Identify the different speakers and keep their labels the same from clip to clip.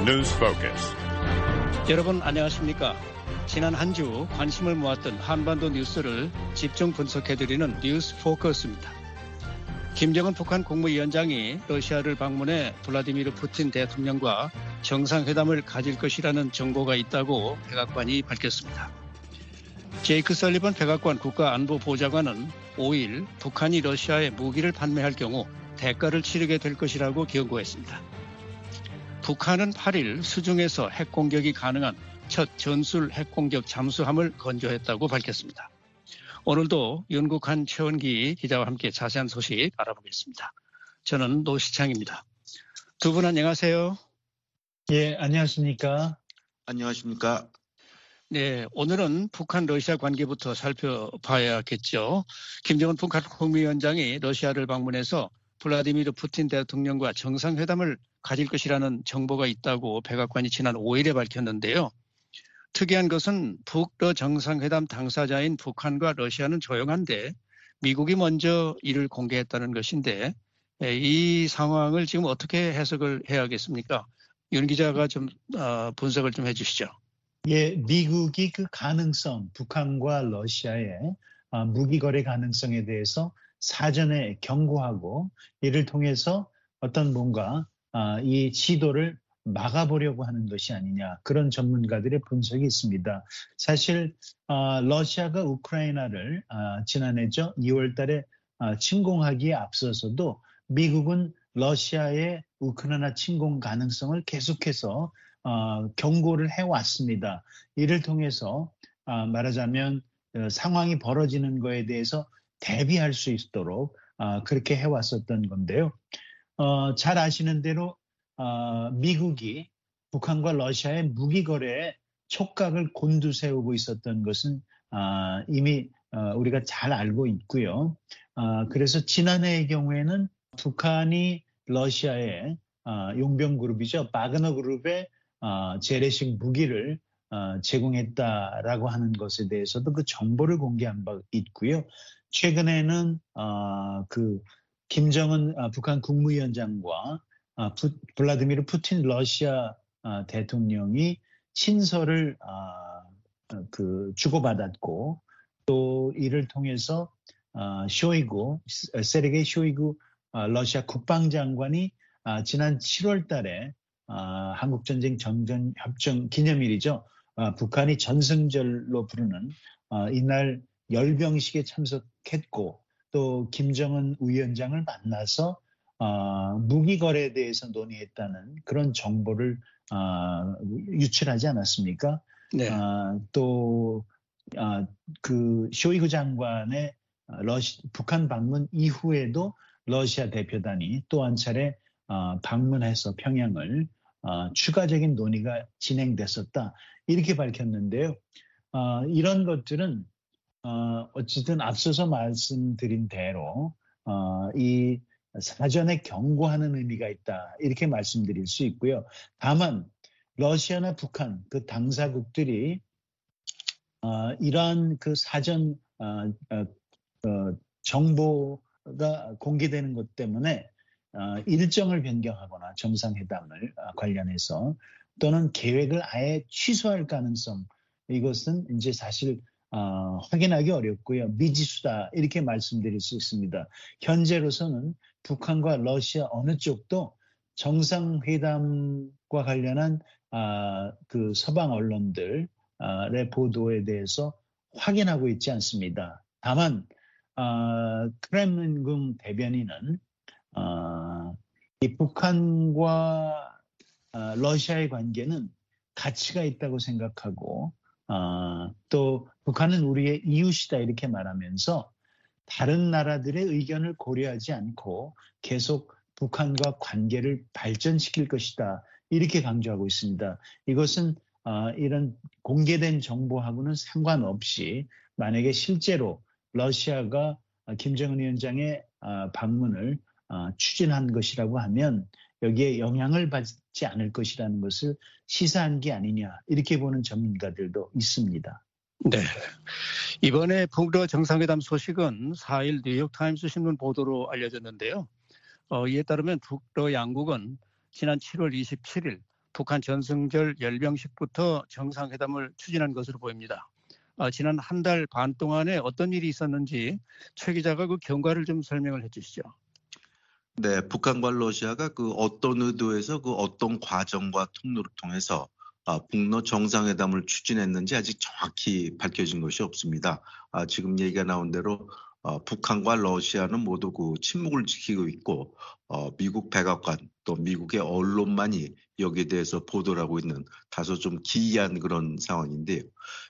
Speaker 1: News Focus.
Speaker 2: 여러분 안녕하십니까? 지난 한 주 관심을 모았던 한반도 뉴스를 집중 분석해드리는 뉴스 포커스입니다. 김정은 북한 국무위원장이 러시아를 방문해 블라디미르 푸틴 대통령과 정상회담을 가질 것이라는 정보가 있다고 백악관이 밝혔습니다. 제이크 설리번 백악관 국가안보보좌관은 5일 북한이 러시아에 무기를 판매할 경우 대가를 치르게 될 것이라고 경고했습니다. 북한은 8일 수중에서 핵공격이 가능한 첫 전술 핵공격 잠수함을 건조했다고 밝혔습니다. 오늘도 윤국한 최원기 기자와 함께 자세한 소식 알아보겠습니다. 저는 노시창입니다. 두 분 안녕하세요.
Speaker 3: 예, 안녕하십니까?
Speaker 4: 안녕하십니까?
Speaker 2: 네, 오늘은 북한 러시아 관계부터 살펴봐야겠죠. 김정은 북한 국무위원장이 러시아를 방문해서 블라디미르 푸틴 대통령과 정상회담을 가질 것이라는 정보가 있다고 백악관이 지난 5일에 밝혔는데요. 특이한 것은 북러 정상회담 당사자인 북한과 러시아는 조용한데 미국이 먼저 이를 공개했다는 것인데 이 상황을 지금 어떻게 해석을 해야겠습니까? 윤 기자가 좀 분석을 좀 해주시죠.
Speaker 3: 예, 미국이 그 가능성, 북한과 러시아의 무기 거래 가능성에 대해서 사전에 경고하고 이를 통해서 어떤 뭔가 이 시도를 막아보려고 하는 것이 아니냐, 그런 전문가들의 분석이 있습니다. 사실 러시아가 우크라이나를 지난해죠 2월 달에 침공하기에 앞서서도 미국은 러시아의 우크라이나 침공 가능성을 계속해서 경고를 해왔습니다. 이를 통해서 말하자면 상황이 벌어지는 거에 대해서 대비할 수 있도록 그렇게 해왔었던 건데요. 잘 아시는 대로 미국이 북한과 러시아의 무기 거래에 촉각을 곤두세우고 있었던 것은 이미 우리가 잘 알고 있고요. 그래서 지난해의 경우에는 북한이 러시아의 용병 그룹이죠. 바그너 그룹의 재래식 무기를 제공했다라고 하는 것에 대해서도 그 정보를 공개한 바 있고요. 최근에는 그 김정은 북한 국무위원장과 블라디미르 푸틴 러시아 대통령이 친서를 주고받았고 또 이를 통해서 세르게이 쇼이구 러시아 국방장관이 지난 7월 달에 한국전쟁 정전협정 기념일이죠. 북한이 전승절로 부르는 이날 열병식에 참석했고 또 김정은 위원장을 만나서 무기 거래에 대해서 논의했다는 그런 정보를 유출하지 않았습니까?
Speaker 2: 네.
Speaker 3: 또 그 쇼이구 장관의 북한 방문 이후에도 러시아 대표단이 또 한 차례 방문해서 평양을 추가적인 논의가 진행됐었다, 이렇게 밝혔는데요. 이런 것들은 어쨌든 앞서서 말씀드린 대로 이 사전에 경고하는 의미가 있다, 이렇게 말씀드릴 수 있고요. 다만 러시아나 북한 그 당사국들이 이러한 그 사전 정보가 공개되는 것 때문에 일정을 변경하거나 정상회담을 관련해서 또는 계획을 아예 취소할 가능성, 이것은 이제 사실 확인하기 어렵고요. 미지수다, 이렇게 말씀드릴 수 있습니다. 현재로서는 북한과 러시아 어느 쪽도 정상회담과 관련한 그 서방 언론들의 보도에 대해서 확인하고 있지 않습니다. 다만 크렘린궁 대변인은 이 북한과 러시아의 관계는 가치가 있다고 생각하고 또 북한은 우리의 이웃이다, 이렇게 말하면서 다른 나라들의 의견을 고려하지 않고 계속 북한과 관계를 발전시킬 것이다, 이렇게 강조하고 있습니다. 이것은 이런 공개된 정보하고는 상관없이 만약에 실제로 러시아가 김정은 위원장의 방문을 추진한 것이라고 하면 여기에 영향을 받지 않을 것이라는 것을 시사한 게 아니냐, 이렇게 보는 전문가들도 있습니다.
Speaker 2: 네. 이번에 북러 정상회담 소식은 4일 뉴욕타임스 신문 보도로 알려졌는데요. 이에 따르면 북러 양국은 지난 7월 27일 북한 전승절 열병식부터 정상회담을 추진한 것으로 보입니다. 지난 한 달 반 동안에 어떤 일이 있었는지 최 기자가 그 경과를 좀 설명을 해주시죠.
Speaker 1: 네, 북한과 러시아가 그 어떤 의도에서 그 어떤 과정과 통로를 통해서 북러 정상회담을 추진했는지 아직 정확히 밝혀진 것이 없습니다. 지금 얘기가 나온 대로 북한과 러시아는 모두 그 침묵을 지키고 있고 미국 백악관 또 미국의 언론만이 여기에 대해서 보도를 하고 있는 다소 좀 기이한 그런 상황인데요.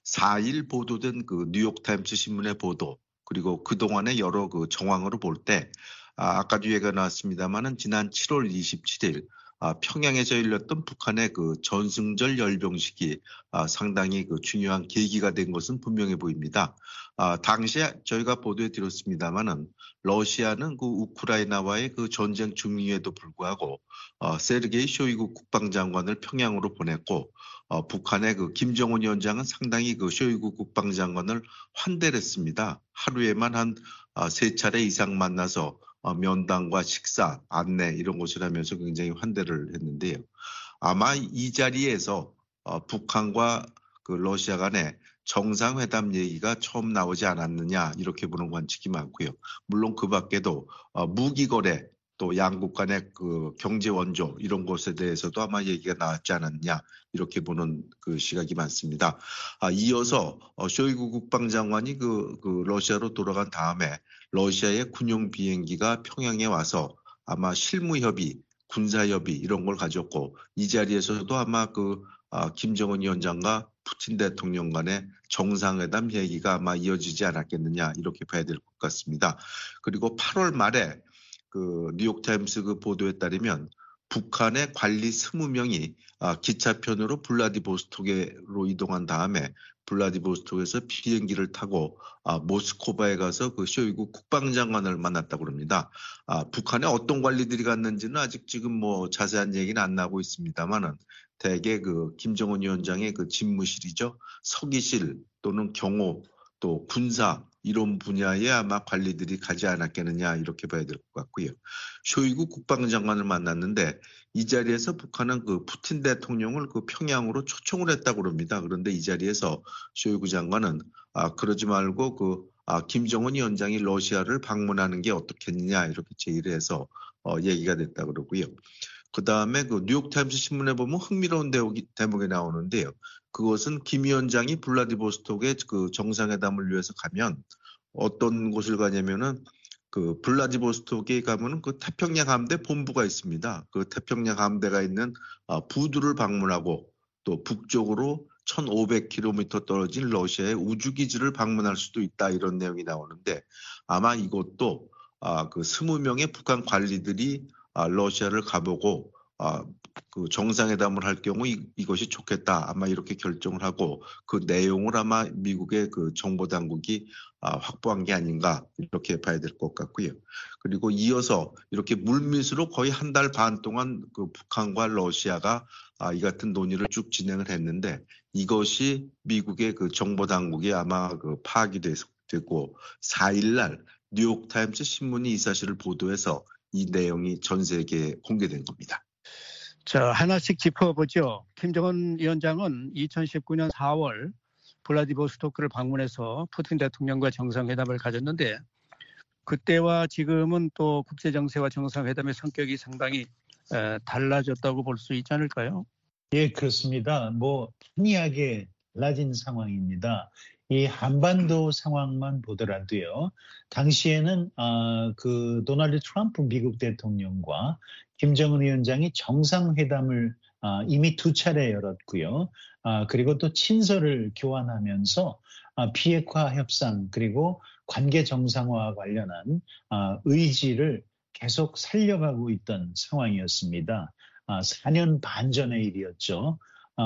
Speaker 1: 4일 보도된 그 뉴욕타임스 신문의 보도 그리고 그동안의 여러 그 정황으로 볼 때 아까도 얘기가 나왔습니다만은 지난 7월 27일 평양에서 열렸던 북한의 그 전승절 열병식이 상당히 그 중요한 계기가 된 것은 분명해 보입니다. 당시에 저희가 보도해 드렸습니다만은 러시아는 그 우크라이나와의 그 전쟁 중위에도 불구하고 세르게이 쇼이구 국방장관을 평양으로 보냈고 북한의 그 김정은 위원장은 상당히 그 쇼이구 국방장관을 환대를 했습니다. 하루에만 한 3차례 이상 만나서 면담과 식사, 안내 이런 것을 하면서 굉장히 환대를 했는데요. 아마 이 자리에서 북한과 그 러시아 간의 정상회담 얘기가 처음 나오지 않았느냐 이렇게 보는 관측이 많고요. 물론 그 밖에도 무기거래 또 양국 간의 그 경제 원조 이런 것에 대해서도 아마 얘기가 나왔지 않았냐 이렇게 보는 그 시각이 많습니다. 이어서 쇼이구 국방장관이 그 러시아로 돌아간 다음에 러시아의 군용 비행기가 평양에 와서 아마 실무 협의, 군사 협의 이런 걸 가졌고 이 자리에서도 아마 그 김정은 위원장과 푸틴 대통령 간의 정상회담 얘기가 아마 이어지지 않았겠느냐 이렇게 봐야 될 것 같습니다. 그리고 8월 말에 그 뉴욕타임스 그 보도에 따르면 북한의 관리 20명이 기차편으로 블라디보스톡으로 이동한 다음에 블라디보스톡에서 비행기를 타고 모스크바에 가서 그 쇼이구 국방장관을 만났다고 합니다. 북한에 어떤 관리들이 갔는지는 아직 지금 뭐 자세한 얘기는 안 나오고 있습니다만은 대개 그 김정은 위원장의 그 집무실이죠. 서기실 또는 경호 또 군사 이런 분야에 아마 관리들이 가지 않았겠느냐 이렇게 봐야 될 것 같고요. 쇼이구 국방장관을 만났는데 이 자리에서 북한은 그 푸틴 대통령을 그 평양으로 초청을 했다고 합니다. 그런데 이 자리에서 쇼이구 장관은 그러지 말고 그 김정은 위원장이 러시아를 방문하는 게 어떻겠느냐 이렇게 제의를 해서 얘기가 됐다 그러고요. 그 다음에 그 뉴욕타임스 신문에 보면 흥미로운 대목이 나오는데요. 그것은 김 위원장이 블라디보스톡에 그 정상회담을 위해서 가면 어떤 곳을 가냐면은 그 블라디보스톡에 가면은 그 태평양 함대 본부가 있습니다. 그 태평양 함대가 있는 부두를 방문하고 또 북쪽으로 1,500km 떨어진 러시아의 우주기지를 방문할 수도 있다 이런 내용이 나오는데 아마 이것도 그 20명의 북한 관리들이 러시아를 가보고 그 정상회담을 할 경우 이것이 좋겠다 아마 이렇게 결정을 하고 그 내용을 아마 미국의 그 정보 당국이 확보한 게 아닌가 이렇게 봐야 될 것 같고요. 그리고 이어서 이렇게 물밑으로 거의 한 달 반 동안 그 북한과 러시아가 이 같은 논의를 쭉 진행을 했는데 이것이 미국의 그 정보 당국이 아마 그 파악이 되고 4일날 뉴욕타임스 신문이 이 사실을 보도해서 이 내용이 전 세계에 공개된 겁니다.
Speaker 2: 자, 하나씩 짚어보죠. 김정은 위원장은 2019년 4월 블라디보스토크를 방문해서 푸틴 대통령과 정상회담을 가졌는데 그때와 지금은 또 국제정세와 정상회담의 성격이 상당히 달라졌다고 볼 수 있지 않을까요?
Speaker 3: 예, 그렇습니다. 뭐 희미하게 달라진 상황입니다. 이 한반도 상황만 보더라도요. 당시에는 그 도널드 트럼프 미국 대통령과 김정은 위원장이 정상회담을 이미 2차례 열었고요. 그리고 또 친서를 교환하면서 비핵화 협상 그리고 관계 정상화와 관련한 의지를 계속 살려가고 있던 상황이었습니다. 4년 반 전의 일이었죠.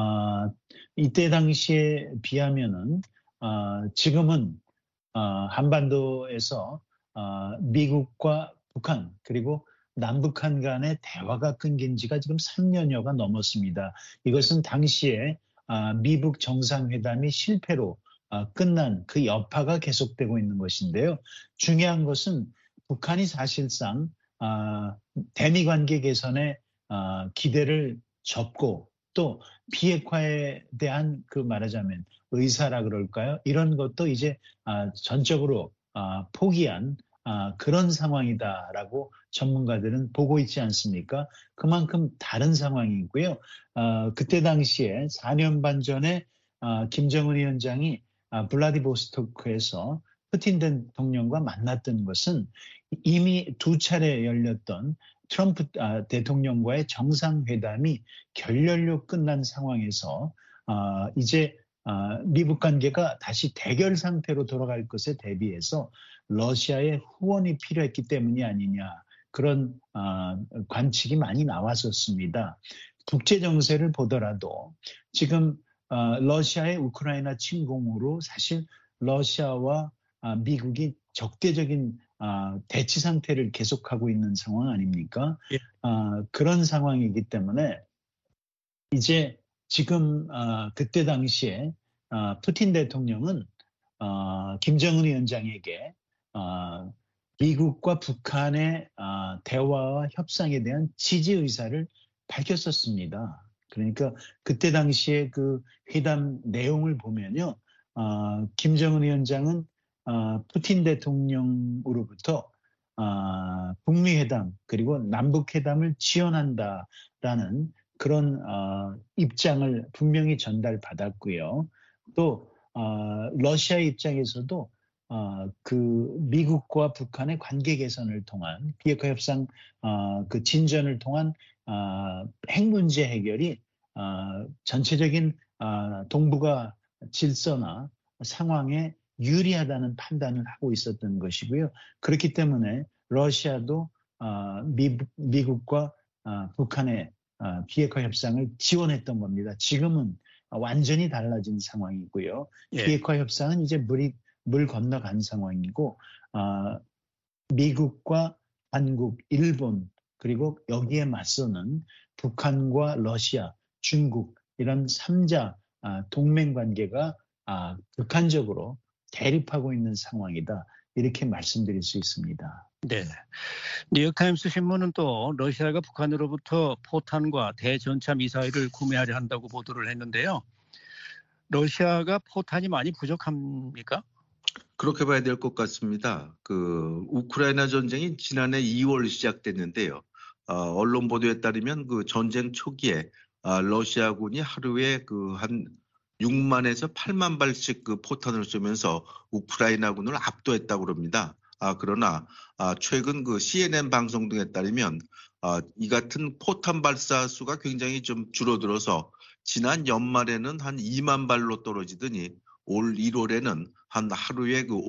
Speaker 3: 이때 당시에 비하면은 지금은 한반도에서 미국과 북한 그리고 남북한 간의 대화가 끊긴 지가 지금 3년여가 넘었습니다. 이것은 당시에 미북 정상회담이 실패로 끝난 그 여파가 계속되고 있는 것인데요. 중요한 것은 북한이 사실상 대미 관계 개선에 기대를 접고 또 비핵화에 대한 그 말하자면 의사라 그럴까요? 이런 것도 이제 전적으로 포기한 그런 상황이다라고 전문가들은 보고 있지 않습니까? 그만큼 다른 상황이고요. 그때 당시에 4년 반 전에 김정은 위원장이 블라디보스토크에서 푸틴 대통령과 만났던 것은 이미 2차례 열렸던 트럼프 대통령과의 정상회담이 결렬로 끝난 상황에서 이제 미북 관계가 다시 대결 상태로 돌아갈 것에 대비해서 러시아의 후원이 필요했기 때문이 아니냐 그런 관측이 많이 나왔었습니다. 국제 정세를 보더라도 지금 러시아의 우크라이나 침공으로 사실 러시아와 미국이 적대적인 대치 상태를 계속하고 있는 상황 아닙니까?
Speaker 2: 예.
Speaker 3: 그런 상황이기 때문에 이제 지금 그때 당시에 푸틴 대통령은 김정은 위원장에게 미국과 북한의 대화와 협상에 대한 지지 의사를 밝혔었습니다. 그러니까 그때 당시에 그 회담 내용을 보면요. 김정은 위원장은 푸틴 대통령으로부터 북미 회담 그리고 남북 회담을 지원한다라는 그런 입장을 분명히 전달받았고요. 또 러시아의 입장에서도 그 미국과 북한의 관계 개선을 통한 비핵화 협상 그 진전을 통한 핵 문제 해결이 전체적인 동북아 질서나 상황에 유리하다는 판단을 하고 있었던 것이고요. 그렇기 때문에 러시아도 미국과 북한의 비핵화 협상을 지원했던 겁니다. 지금은 완전히 달라진 상황이고요.
Speaker 2: 예.
Speaker 3: 비핵화 협상은 이제 물 건너간 상황이고 미국과 한국, 일본 그리고 여기에 맞서는 북한과 러시아, 중국 이런 3자 동맹 관계가 극한적으로 대립하고 있는 상황이다. 이렇게 말씀드릴 수 있습니다.
Speaker 2: 네. 뉴욕타임스 신문은 또 러시아가 북한으로부터 포탄과 대전차 미사일을 구매하려 한다고 보도를 했는데요. 러시아가 포탄이 많이 부족합니까?
Speaker 1: 그렇게 봐야 될 것 같습니다. 그 우크라이나 전쟁이 지난해 2월 시작됐는데요. 언론 보도에 따르면 그 전쟁 초기에 러시아군이 하루에 그 한 6만에서 8만 발씩 그 포탄을 쏘면서 우크라이나군을 압도했다고 합니다. 그러나 최근 그 CNN 방송 등에 따르면 이 같은 포탄 발사 수가 굉장히 좀 줄어들어서 지난 연말에는 한 2만 발로 떨어지더니 올 1월에는 한 하루에 그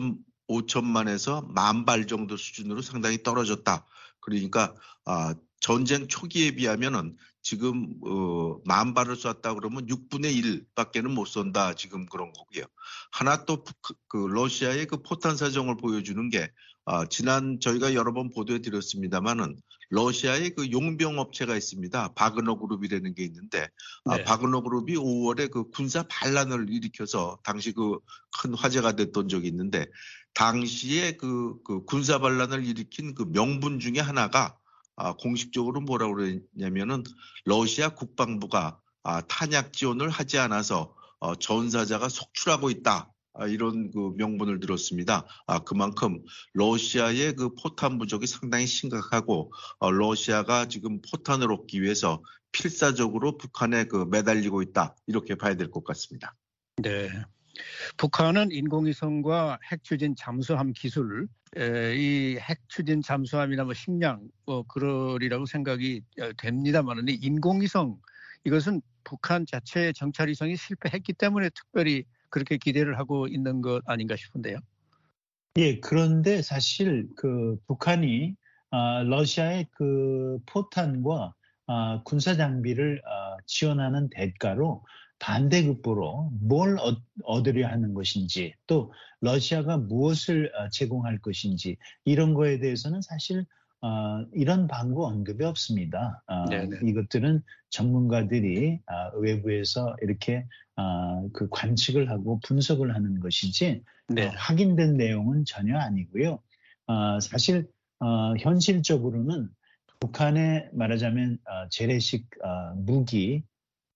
Speaker 1: 5천만에서 1만 발 정도 수준으로 상당히 떨어졌다. 그러니까 전쟁 초기에 비하면은 지금 1만 발을 쐈다 그러면 6분의 1밖에는 못 쏜다. 지금 그런 거고요. 하나 또 그 러시아의 그 포탄 사정을 보여주는 게 지난 저희가 여러 번 보도해 드렸습니다만은 러시아의 그 용병 업체가 있습니다. 바그너 그룹이라는 게 있는데
Speaker 2: 네.
Speaker 1: 바그너 그룹이 5월에 그 군사 반란을 일으켜서 당시 그 큰 화제가 됐던 적이 있는데 당시에 그 군사 반란을 일으킨 그 명분 중에 하나가 공식적으로 뭐라고 그랬냐면은 러시아 국방부가 탄약 지원을 하지 않아서 전사자가 속출하고 있다. 이런 그 명분을 들었습니다. 그만큼 러시아의 그 포탄 부족이 상당히 심각하고 러시아가 지금 포탄을 얻기 위해서 필사적으로 북한에 그 매달리고 있다. 이렇게 봐야 될 것 같습니다.
Speaker 2: 네. 북한은 인공위성과 핵추진 잠수함 기술, 이 핵추진 잠수함이나 뭐 식량 그러리라고 생각이 됩니다만 이 인공위성 이것은 북한 자체의 정찰위성이 실패했기 때문에 특별히 그렇게 기대를 하고 있는 것 아닌가 싶은데요.
Speaker 3: 예, 그런데 사실 그 북한이 러시아의 그 포탄과 군사 장비를 지원하는 대가로 반대급부로 뭘 얻으려 하는 것인지 또 러시아가 무엇을 제공할 것인지 이런 거에 대해서는 사실 이런 방구 언급이 없습니다. 이것들은 전문가들이 외부에서 이렇게 그 관측을 하고 분석을 하는 것이지
Speaker 2: 네.
Speaker 3: 확인된 내용은 전혀 아니고요. 사실 현실적으로는 북한의 말하자면 재래식 무기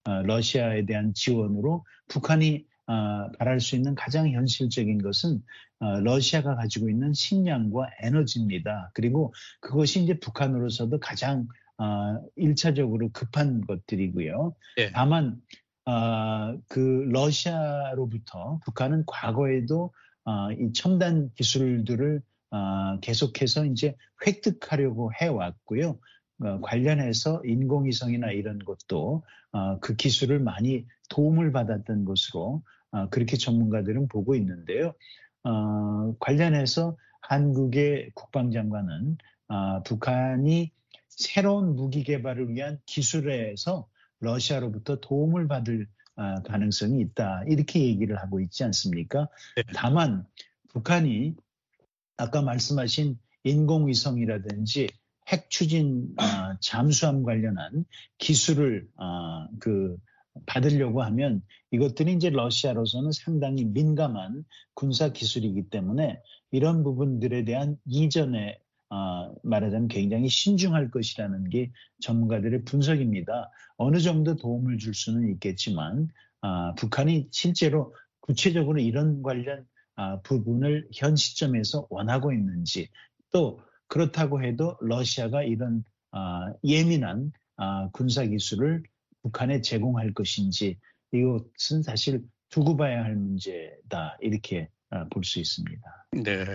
Speaker 3: 러시아에 대한 지원으로 북한이 바랄 수 있는 가장 현실적인 것은 러시아가 가지고 있는 식량과 에너지입니다. 그리고 그것이 이제 북한으로서도 가장 1차적으로 급한 것들이고요.
Speaker 2: 예.
Speaker 3: 다만 그 러시아로부터 북한은 과거에도 이 첨단 기술들을 계속해서 이제 획득하려고 해왔고요. 관련해서 인공위성이나 이런 것도 그 기술을 많이 도움을 받았던 것으로 그렇게 전문가들은 보고 있는데요. 관련해서 한국의 국방장관은 북한이 새로운 무기 개발을 위한 기술에서 러시아로부터 도움을 받을 가능성이 있다. 이렇게 얘기를 하고 있지 않습니까?
Speaker 2: 네.
Speaker 3: 다만 북한이 아까 말씀하신 인공위성이라든지 핵 추진 잠수함 관련한 기술을 받으려고 하면 이것들이 이제 러시아로서는 상당히 민감한 군사 기술이기 때문에 이런 부분들에 대한 이전에 말하자면 굉장히 신중할 것이라는 게 전문가들의 분석입니다. 어느 정도 도움을 줄 수는 있겠지만 북한이 실제로 구체적으로 이런 관련 부분을 현 시점에서 원하고 있는지 또 그렇다고 해도 러시아가 이런 예민한 군사 기술을 북한에 제공할 것인지 이것은 사실 두고 봐야 할 문제다 이렇게 볼 수 있습니다.
Speaker 2: 네.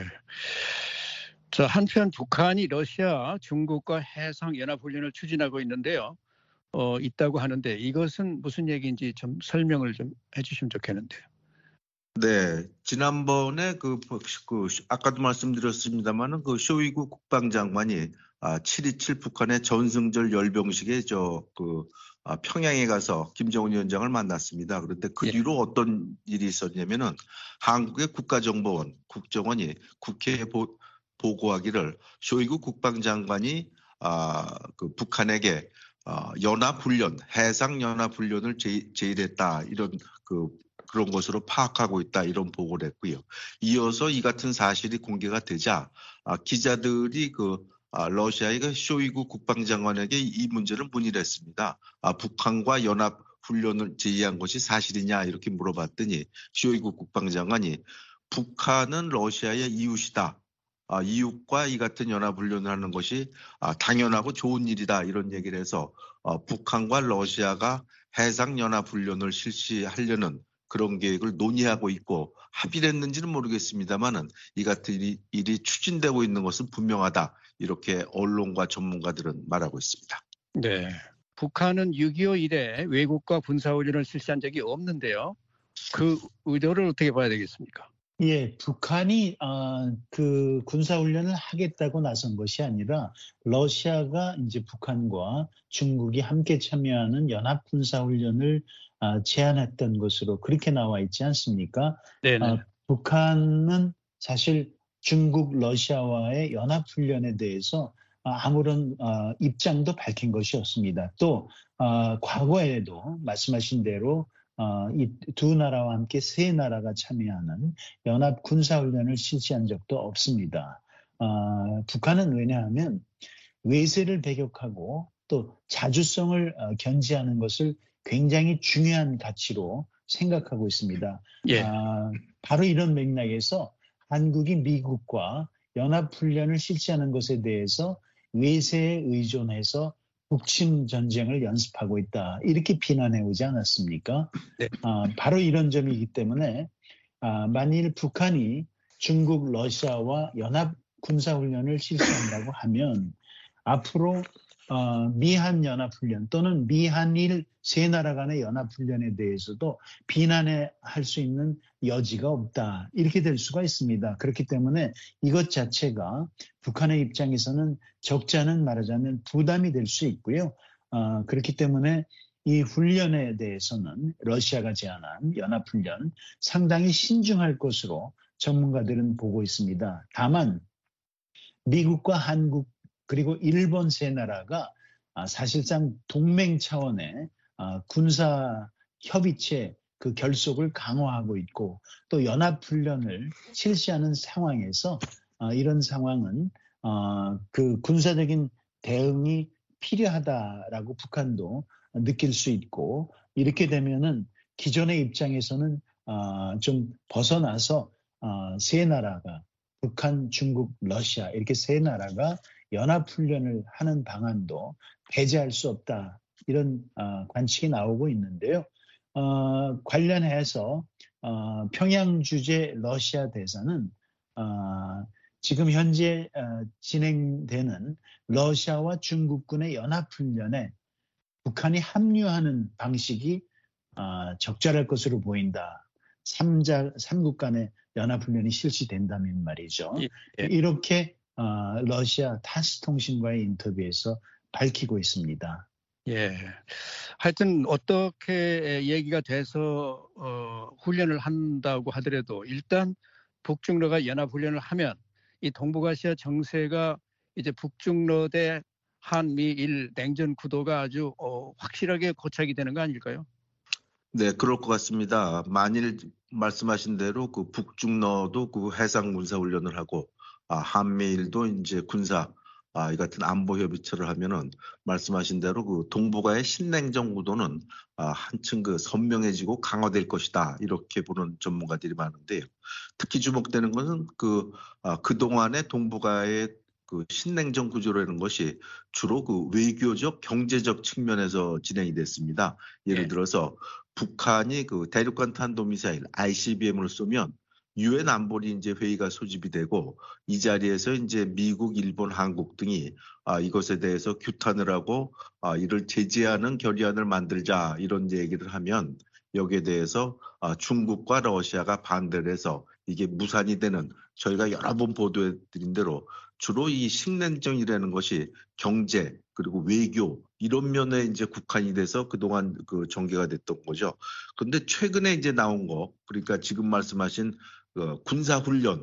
Speaker 2: 자, 한편 북한이 러시아, 중국과 해상 연합 훈련을 추진하고 있는데요. 있다고 하는데 이것은 무슨 얘기인지 좀 설명을 좀 해주시면 좋겠는데요.
Speaker 1: 네, 지난번에 아까도 말씀드렸습니다만은 그 쇼이구 국방장관이 7.27 북한의 전승절 열병식에 평양에 가서 김정은 위원장을 만났습니다. 그런데 그 뒤로 어떤 일이 있었냐면은 한국의 국가정보원, 국정원이 국회에 보고하기를 쇼이구 국방장관이 북한에게 연합훈련, 해상연합훈련을 제의했다 이런 그런 것으로 파악하고 있다 이런 보고를 했고요. 이어서 이 같은 사실이 공개가 되자 기자들이 러시아의 쇼이구 국방장관에게 이 문제를 문의를 했습니다. 북한과 연합 훈련을 제의한 것이 사실이냐 이렇게 물어봤더니 쇼이구 국방장관이 북한은 러시아의 이웃이다. 이웃과 이 같은 연합 훈련을 하는 것이 당연하고 좋은 일이다 이런 얘기를 해서 북한과 러시아가 해상 연합 훈련을 실시하려는 그런 계획을 논의하고 있고 합의를 했는지는 모르겠습니다만은 이 같은 일이 추진되고 있는 것은 분명하다. 이렇게 언론과 전문가들은 말하고 있습니다.
Speaker 2: 네. 북한은 6.25 이래 외국과 군사훈련을 실시한 적이 없는데요. 그 의도를 어떻게 봐야 되겠습니까?
Speaker 3: 예, 북한이 그 군사훈련을 하겠다고 나선 것이 아니라 러시아가 이제 북한과 중국이 함께 참여하는 연합 군사훈련을 제안했던 것으로 그렇게 나와 있지 않습니까?
Speaker 2: 네네.
Speaker 3: 북한은 사실 중국, 러시아와의 연합훈련에 대해서 아무런 입장도 밝힌 것이 없습니다. 또 과거에도 말씀하신 대로 이 두 나라와 함께 세 나라가 참여하는 연합 군사훈련을 실시한 적도 없습니다. 북한은 왜냐하면 외세를 배격하고 또 자주성을 견지하는 것을 굉장히 중요한 가치로 생각하고 있습니다.
Speaker 2: 예.
Speaker 3: 바로 이런 맥락에서 한국이 미국과 연합훈련을 실시하는 것에 대해서 외세에 의존해서 북침 전쟁을 연습하고 있다. 이렇게 비난해 오지 않았습니까?
Speaker 2: 네.
Speaker 3: 바로 이런 점이기 때문에 만일 북한이 중국, 러시아와 연합 군사훈련을 실시한다고 하면 앞으로 미한 연합훈련 또는 미한일 세 나라 간의 연합훈련에 대해서도 비난할 수 있는 여지가 없다. 이렇게 될 수가 있습니다. 그렇기 때문에 이것 자체가 북한의 입장에서는 적지 않은 말하자면 부담이 될 수 있고요. 그렇기 때문에 이 훈련에 대해서는 러시아가 제안한 연합훈련 상당히 신중할 것으로 전문가들은 보고 있습니다. 다만 미국과 한국 그리고 일본 세 나라가 사실상 동맹 차원의 군사 협의체 그 결속을 강화하고 있고 또 연합훈련을 실시하는 상황에서 이런 상황은 그 군사적인 대응이 필요하다라고 북한도 느낄 수 있고 이렇게 되면은 기존의 입장에서는 좀 벗어나서 세 나라가 북한, 중국, 러시아 이렇게 세 나라가 연합훈련을 하는 방안도 배제할 수 없다. 이런 관측이 나오고 있는데요. 관련해서 평양 주재 러시아 대사는 지금 현재 진행되는 러시아와 중국군의 연합훈련에 북한이 합류하는 방식이 적절할 것으로 보인다. 3국 간의 연합훈련이 실시된다면 말이죠.
Speaker 2: 예.
Speaker 3: 이렇게 러시아 타스 통신과의 인터뷰에서 밝히고 있습니다.
Speaker 2: 예. 하여튼 어떻게 얘기가 돼서 훈련을 한다고 하더라도 일단 북중러가 연합훈련을 하면 이 동북아시아 정세가 이제 북중러 대 한미일 냉전 구도가 아주 확실하게 고착이 되는 거 아닐까요?
Speaker 1: 네, 그럴 것 같습니다. 만일 말씀하신 대로 그 북중러도 그 해상 군사 훈련을 하고 한미일도 이제 군사 이 같은 안보 협의체를 하면은 말씀하신 대로 그 동북아의 신냉전 구도는 한층 그 선명해지고 강화될 것이다 이렇게 보는 전문가들이 많은데요. 특히 주목되는 것은 그동안의 동북아의 그 신냉전 구조라는 것이 주로 그 외교적 경제적 측면에서 진행이 됐습니다. 예를 들어서 북한이 그 대륙간 탄도미사일 ICBM을 쏘면 유엔 안보리 이제 회의가 소집이 되고 이 자리에서 이제 미국, 일본, 한국 등이 이것에 대해서 규탄을 하고 이를 제재하는 결의안을 만들자 이런 얘기를 하면 여기에 대해서 중국과 러시아가 반대를 해서 이게 무산이 되는 저희가 여러 번 보도해드린 대로 주로 이 신냉전이라는 것이 경제 그리고 외교 이런 면에 이제 국한이 돼서 그동안 그 전개가 됐던 거죠. 그런데 최근에 이제 나온 거 그러니까 지금 말씀하신 군사훈련,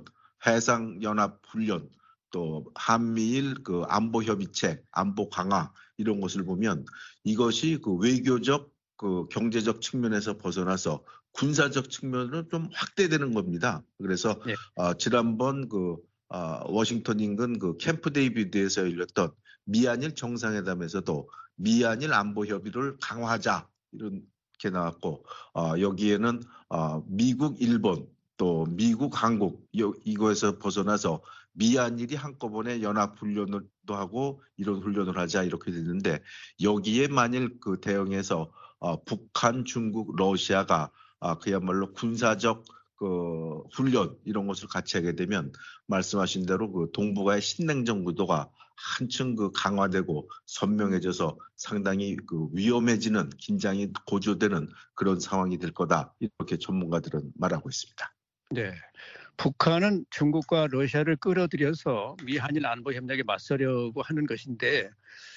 Speaker 1: 해상연합훈련, 또 한미일 그 안보협의체, 안보 강화 이런 것을 보면 이것이 그 외교적, 그 경제적 측면에서 벗어나서 군사적 측면으로 좀 확대되는 겁니다. 그래서 지난번 워싱턴 인근 그 캠프 데이비드에서 열렸던 미한일 정상회담에서도 미한일 안보 협의를 강화하자 이렇게 나왔고 여기에는 미국, 일본 또 미국, 한국 이거에서 벗어나서 미한일이 한꺼번에 연합훈련도 하고 이런 훈련을 하자 이렇게 됐는데 여기에 만일 그 대응해서 북한, 중국, 러시아가 그야말로 군사적 그 훈련 이런 것을 같이 하게 되면 말씀하신 대로 그 동북아의 신냉전 구도가 한층 그 강화되고 선명해져서 상당히 그 위험해지는 긴장이 고조되는 그런 상황이 될 거다 이렇게 전문가들은 말하고 있습니다.
Speaker 2: 네, 북한은 중국과 러시아를 끌어들여서 미한일 안보 협력에 맞서려고 하는 것인데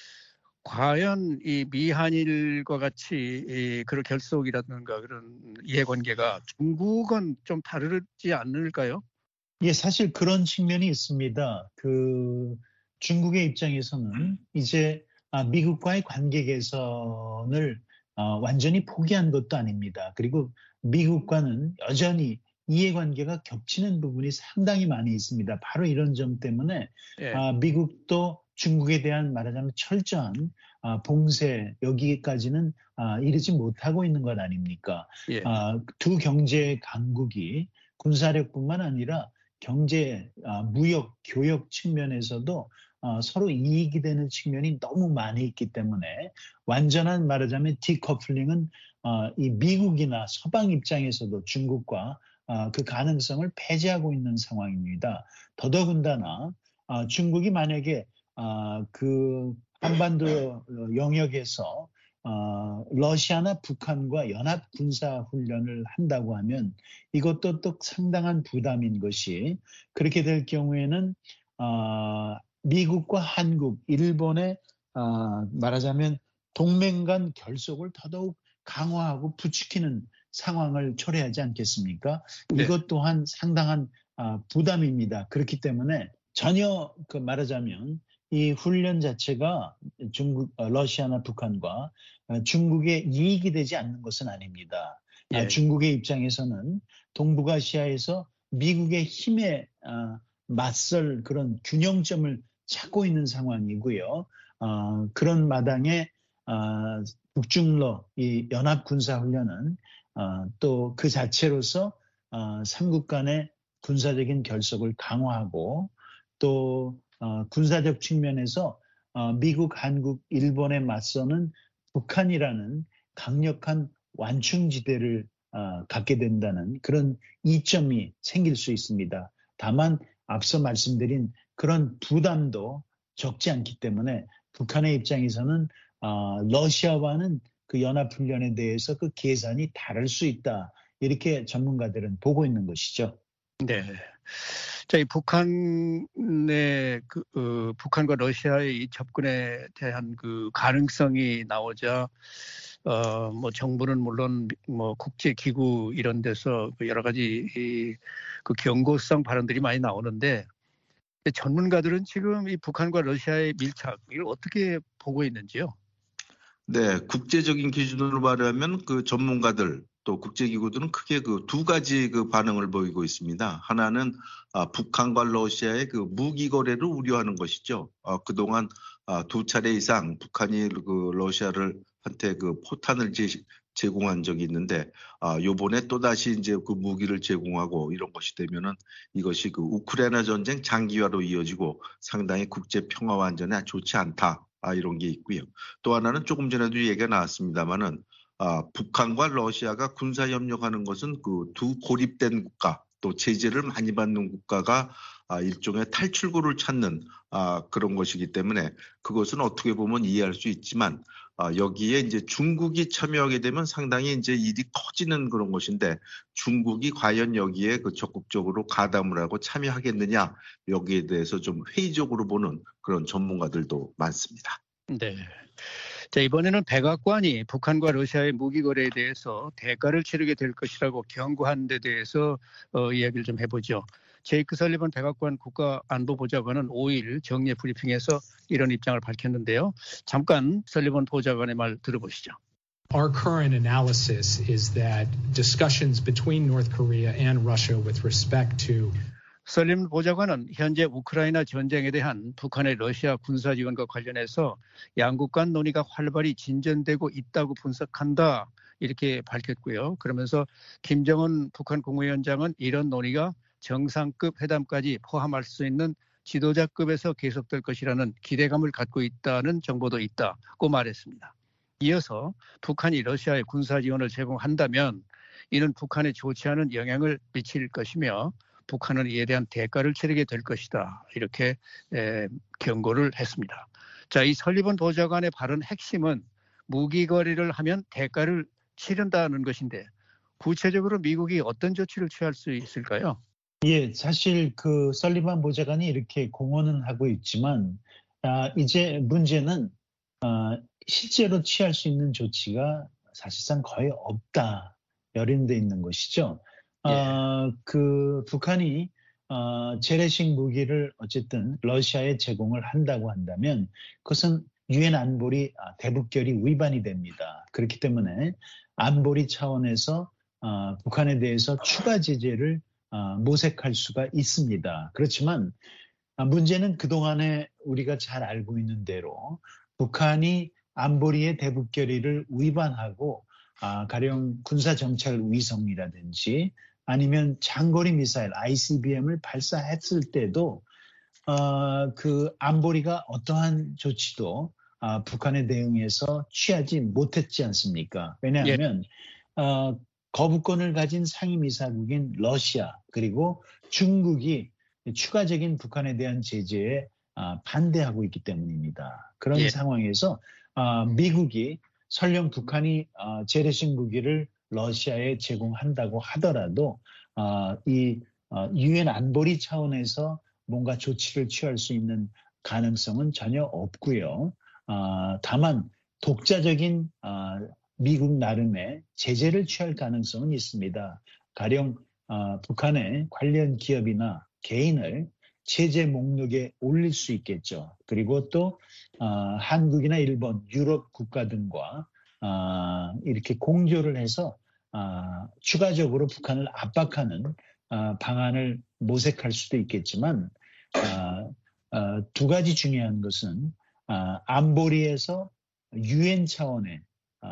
Speaker 2: 과연 이 미한일과 같이 그런 결속이라든가 그런 이해관계가 중국은 좀 다르지 않을까요?
Speaker 3: 예, 사실 그런 측면이 있습니다. 중국의 입장에서는 이제 미국과의 관계 개선을 완전히 포기한 것도 아닙니다. 그리고 미국과는 여전히 이해관계가 겹치는 부분이 상당히 많이 있습니다. 바로 이런 점 때문에 미국도 중국에 대한 말하자면 철저한 봉쇄 여기까지는 이르지 못하고 있는 것 아닙니까? 두 경제 강국이 군사력뿐만 아니라 경제, 무역, 교역 측면에서도 서로 이익이 되는 측면이 너무 많이 있기 때문에 완전한 말하자면 디커플링은 이 미국이나 서방 입장에서도 중국과 그 가능성을 배제하고 있는 상황입니다. 더더군다나 중국이 만약에 그 한반도 영역에서 러시아나 북한과 연합 군사 훈련을 한다고 하면 이것도 또 상당한 부담인 것이 그렇게 될 경우에는 미국과 한국, 일본의 말하자면 동맹 간 결속을 더더욱 강화하고 부추기는 상황을 초래하지 않겠습니까?
Speaker 2: 네.
Speaker 3: 이것 또한 상당한 부담입니다. 그렇기 때문에 전혀 말하자면 이 훈련 자체가 러시아나 북한과 중국의 이익이 되지 않는 것은 아닙니다. 중국의 입장에서는 동북아시아에서 미국의 힘에 맞설 그런 균형점을 찾고 있는 상황이고요. 그런 마당에 북중러 이 연합 군사 훈련은 또 그 자체로서 삼국 간의 군사적인 결속을 강화하고 또 군사적 측면에서 미국, 한국, 일본에 맞서는 북한이라는 강력한 완충지대를 갖게 된다는 그런 이점이 생길 수 있습니다. 다만 앞서 말씀드린 그런 부담도 적지 않기 때문에 북한의 입장에서는 러시아와는 그 연합훈련에 대해서 그 계산이 다를 수 있다. 이렇게 전문가들은 보고 있는 것이죠.
Speaker 2: 네. 자, 이 북한의 북한과 러시아의 이 접근에 대한 그 가능성이 나오자 뭐 정부는 물론 뭐 국제기구 이런 데서 여러 가지 그 경고성 발언들이 많이 나오는데 전문가들은 지금 이 북한과 러시아의 밀착 이걸 어떻게 보고 있는지요?
Speaker 1: 네, 국제적인 기준으로 말하면 그 전문가들 또 국제기구들은 크게 그 두 가지 그 반응을 보이고 있습니다. 하나는 북한과 러시아의 그 무기 거래를 우려하는 것이죠. 그동안 두 차례 이상 북한이 그 러시아를 한테 그 포탄을 제공한 적이 있는데 요번에 또 다시 이제 그 무기를 제공하고 이런 것이 되면은 이것이 그 우크라이나 전쟁 장기화로 이어지고 상당히 국제 평화와 안전에 좋지 않다. 이런 게 있고요. 또 하나는 조금 전에도 얘기가 나왔습니다만은 북한과 러시아가 군사 협력하는 것은 그 두 고립된 국가 또 제재를 많이 받는 국가가 일종의 탈출구를 찾는 그런 것이기 때문에 그것은 어떻게 보면 이해할 수 있지만 여기에 이제 중국이 참여하게 되면 상당히 이제 일이 커지는 그런 것인데 중국이 과연 여기에 그 적극적으로 가담을 하고 참여하겠느냐 여기에 대해서 좀 회의적으로 보는 그런 전문가들도 많습니다.
Speaker 2: 네. 자, 이번에는 백악관이 북한과 러시아의 무기 거래에 대해서 대가를 치르게 될 것이라고 경고한 데 대해서 이야기를 좀 해보죠. 제이크 설리번 백악관 국가안보보좌관은 5일 정례 브리핑에서 이런 입장을 밝혔는데요. 잠깐 설리번 보좌관의 말 들어보시죠.
Speaker 4: Our current analysis is that discussions between North Korea and Russia with respect to
Speaker 2: 설리번 보좌관은 현재 우크라이나 전쟁에 대한 북한의 러시아 군사 지원과 관련해서 양국 간 논의가 활발히 진전되고 있다고 분석한다 이렇게 밝혔고요. 그러면서 김정은 북한 국무위원장은 이런 논의가 정상급 회담까지 포함할 수 있는 지도자급에서 계속될 것이라는 기대감을 갖고 있다는 정보도 있다고 말했습니다. 이어서 북한이 러시아에 군사 지원을 제공한다면 이는 북한에 좋지 않은 영향을 미칠 것이며 북한은 이에 대한 대가를 치르게 될 것이다. 이렇게 경고를 했습니다. 자, 이 설리번 보좌관의 발언 핵심은 무기 거래를 하면 대가를 치른다는 것인데 구체적으로 미국이 어떤 조치를 취할 수 있을까요?
Speaker 3: 예, 사실 그 설리번 보좌관이 이렇게 공언은 하고 있지만 이제 문제는 실제로 취할 수 있는 조치가 사실상 거의 없다. 열인돼 있는 것이죠. 그 북한이 재래식 무기를 어쨌든 러시아에 제공을 한다고 한다면 그것은 유엔 안보리 대북결의 위반이 됩니다. 그렇기 때문에 안보리 차원에서 북한에 대해서 추가 제재를 모색할 수가 있습니다. 그렇지만 문제는 그동안에 우리가 잘 알고 있는 대로 북한이 안보리의 대북결의를 위반하고 가령 군사정찰 위성이라든지 아니면 장거리 미사일 ICBM을 발사했을 때도 그 안보리가 어떠한 조치도 북한에 대응해서 취하지 못했지 않습니까? 왜냐하면 거부권을 가진 상임이사국인 러시아 그리고 중국이 추가적인 북한에 대한 제재에 반대하고 있기 때문입니다. 그런 상황에서 미국이 설령 북한이 재래식 무기를 러시아에 제공한다고 하더라도 이 유엔 안보리 차원에서 뭔가 조치를 취할 수 있는 가능성은 전혀 없고요. 다만 독자적인 미국 나름의 제재를 취할 가능성은 있습니다. 가령 북한의 관련 기업이나 개인을 제재 목록에 올릴 수 있겠죠. 그리고 또 한국이나 일본, 유럽 국가 등과 이렇게 공조를 해서 추가적으로 북한을 압박하는 방안을 모색할 수도 있겠지만 두 가지 중요한 것은 안보리에서 유엔 차원의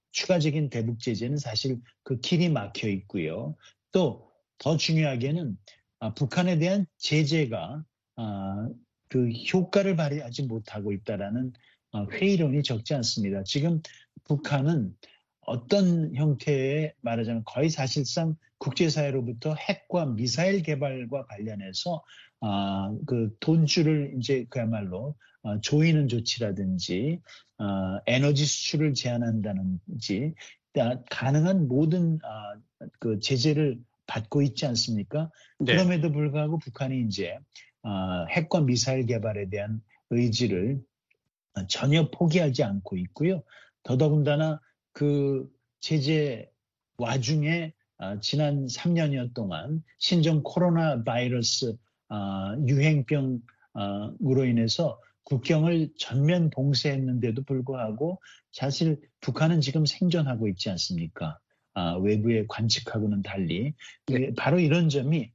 Speaker 3: 추가적인 대북 제재는 사실 그 길이 막혀 있고요. 또 더 중요하게는 북한에 대한 제재가 그 효과를 발휘하지 못하고 있다라는 회의론이 적지 않습니다. 지금 북한은 어떤 형태의 말하자면 거의 사실상 국제사회로부터 핵과 미사일 개발과 관련해서 그 돈줄을 이제 그야말로 조이는 조치라든지 에너지 수출을 제한한다든지 가능한 모든 그 제재를 받고 있지 않습니까?
Speaker 2: 네.
Speaker 3: 그럼에도 불구하고 북한이 이제 핵과 미사일 개발에 대한 의지를 전혀 포기하지 않고 있고요. 더더군다나 그 제재 와중에 지난 3년여 동안 신종 코로나 바이러스 유행병으로 인해서 국경을 전면 봉쇄했는데도 불구하고 사실 북한은 지금 생존하고 있지 않습니까? 외부의 관측하고는 달리 바로 이런 점이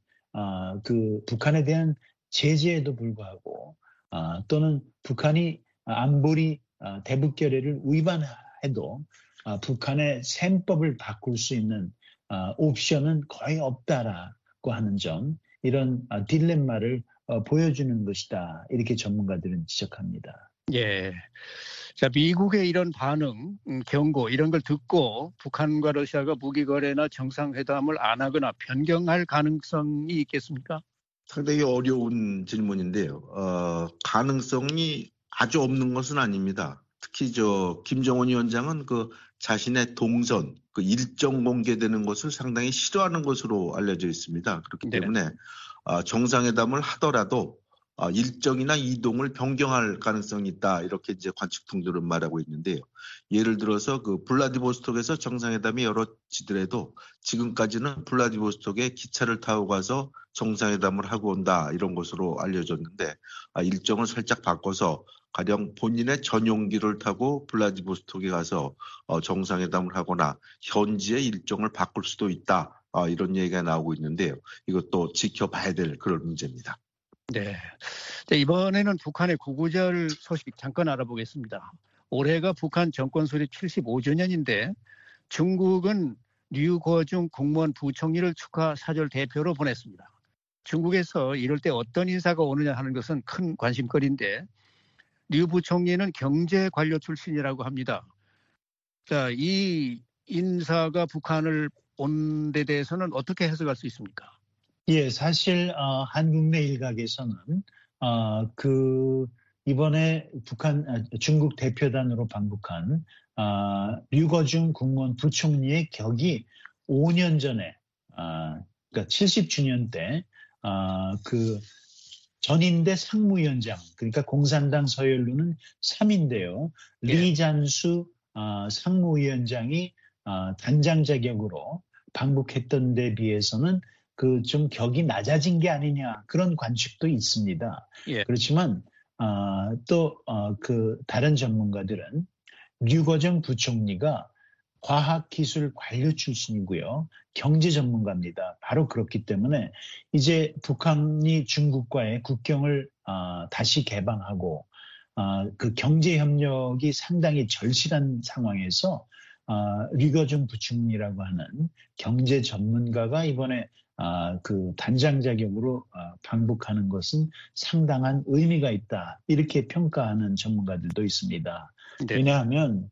Speaker 3: 그 북한에 대한 제재에도 불구하고 또는 북한이 안보리 대북 결의를 위반해도 북한의 셈법을 바꿀 수 있는 옵션은 거의 없다라고 하는 점, 이런 딜레마를 보여주는 것이다. 이렇게 전문가들은 지적합니다.
Speaker 2: 예. 자, 미국의 이런 반응, 경고 이런 걸 듣고 북한과 러시아가 무기 거래나 정상회담을 안 하거나 변경할 가능성이 있겠습니까?
Speaker 1: 상당히 어려운 질문인데요. 가능성이 아주 없는 것은 아닙니다. 특히 김정은 위원장은 그 자신의 동선, 그 일정 공개되는 것을 상당히 싫어하는 것으로 알려져 있습니다. 그렇기 때문에 정상회담을 하더라도 일정이나 이동을 변경할 가능성이 있다. 이렇게 이제 관측통들은 말하고 있는데요. 예를 들어서 그 블라디보스톡에서 정상회담이 이루어지더라도 지금까지는 블라디보스톡에 기차를 타고 가서 정상회담을 하고 온다. 이런 것으로 알려졌는데 일정을 살짝 바꿔서 가령 본인의 전용기를 타고 블라디보스톡에 가서 정상회담을 하거나 현지의 일정을 바꿀 수도 있다. 이런 얘기가 나오고 있는데요. 이것도 지켜봐야 될 그런 문제입니다.
Speaker 2: 네. 자, 이번에는 북한의 구구절 소식 잠깐 알아보겠습니다. 올해가 북한 정권 수립 75주년인데 중국은 류거중 국무원 부총리를 축하 사절 대표로 보냈습니다. 중국에서 이럴 때 어떤 인사가 오느냐 하는 것은 큰 관심거리인데 류 부총리는 경제 관료 출신이라고 합니다. 자, 이 인사가 북한을 온 데 대해서는 어떻게 해석할 수 있습니까?
Speaker 3: 예, 사실 한국 내 일각에서는 그 이번에 중국 대표단으로 방북한 류거중 국무원 부총리의 격이 5년 전에 그러니까 70주년 때 그 전인대 상무위원장, 그러니까 공산당 서열로는 3인데요. 리잔수 상무위원장이 단장 자격으로 방북했던 데 비해서는 그 좀 격이 낮아진 게 아니냐, 그런 관측도 있습니다.
Speaker 2: 예.
Speaker 3: 그렇지만 또 그 다른 전문가들은 류거중 부총리가 과학기술 관료 출신이고요. 경제 전문가입니다. 바로 그렇기 때문에 이제 북한이 중국과의 국경을 다시 개방하고 그 경제 협력이 상당히 절실한 상황에서 류거중 부총리라고 하는 경제 전문가가 이번에 그 단장 자격으로 방북하는 것은 상당한 의미가 있다. 이렇게 평가하는 전문가들도 있습니다.
Speaker 2: 네.
Speaker 3: 왜냐하면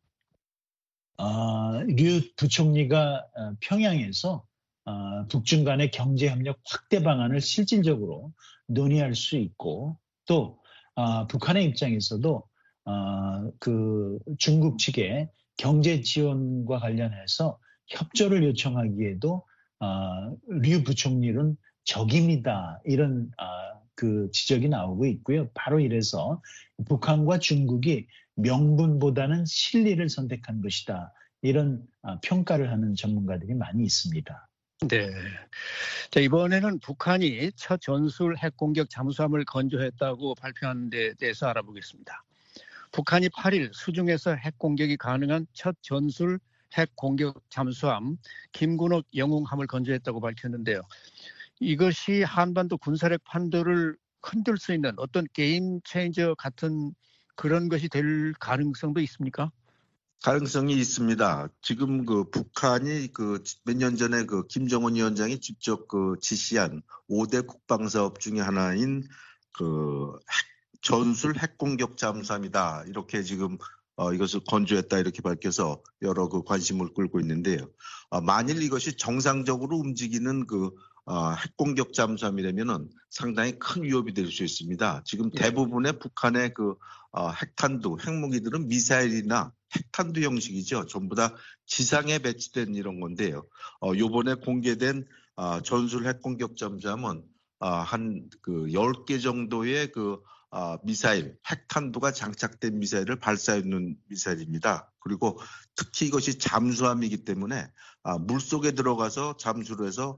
Speaker 3: 류 부총리가 평양에서 북중 간의 경제협력 확대 방안을 실질적으로 논의할 수 있고 또 북한의 입장에서도 그 중국 측의 경제 지원과 관련해서 협조를 요청하기에도 류 부총리는 적임이다, 이런 그 지적이 나오고 있고요. 바로 이래서 북한과 중국이 명분보다는 실리를 선택한 것이다, 이런 평가를 하는 전문가들이 많이 있습니다.
Speaker 2: 네. 자, 이번에는 북한이 첫 전술 핵공격 잠수함을 건조했다고 발표한 데 대해서 알아보겠습니다. 북한이 8일 수중에서 핵공격이 가능한 첫 전술 핵공격 잠수함 김군옥 영웅함을 건조했다고 밝혔는데요. 이것이 한반도 군사력 판도를 흔들 수 있는 어떤 게임 체인저 같은 그런 것이 될 가능성도 있습니까?
Speaker 1: 가능성이 있습니다. 지금 그 북한이 그 몇 년 전에 그 김정은 위원장이 직접 그 지시한 5대 국방사업 중에 하나인 그 전술 핵공격 잠수함이다. 이렇게 지금 이것을 건조했다 이렇게 밝혀서 여러 그 관심을 끌고 있는데요. 만일 이것이 정상적으로 움직이는 그 핵공격 잠수함이라면은 상당히 큰 위협이 될 수 있습니다. 지금 대부분의 북한의 그 핵탄두, 핵무기들은 미사일이나 핵탄두 형식이죠. 전부 다 지상에 배치된 이런 건데요. 요번에 공개된 전술 핵공격 잠수함은 한 그 10개 정도의 그 미사일, 핵탄두가 장착된 미사일을 발사하는 미사일입니다. 그리고 특히 이것이 잠수함이기 때문에 물속에 들어가서 잠수를 해서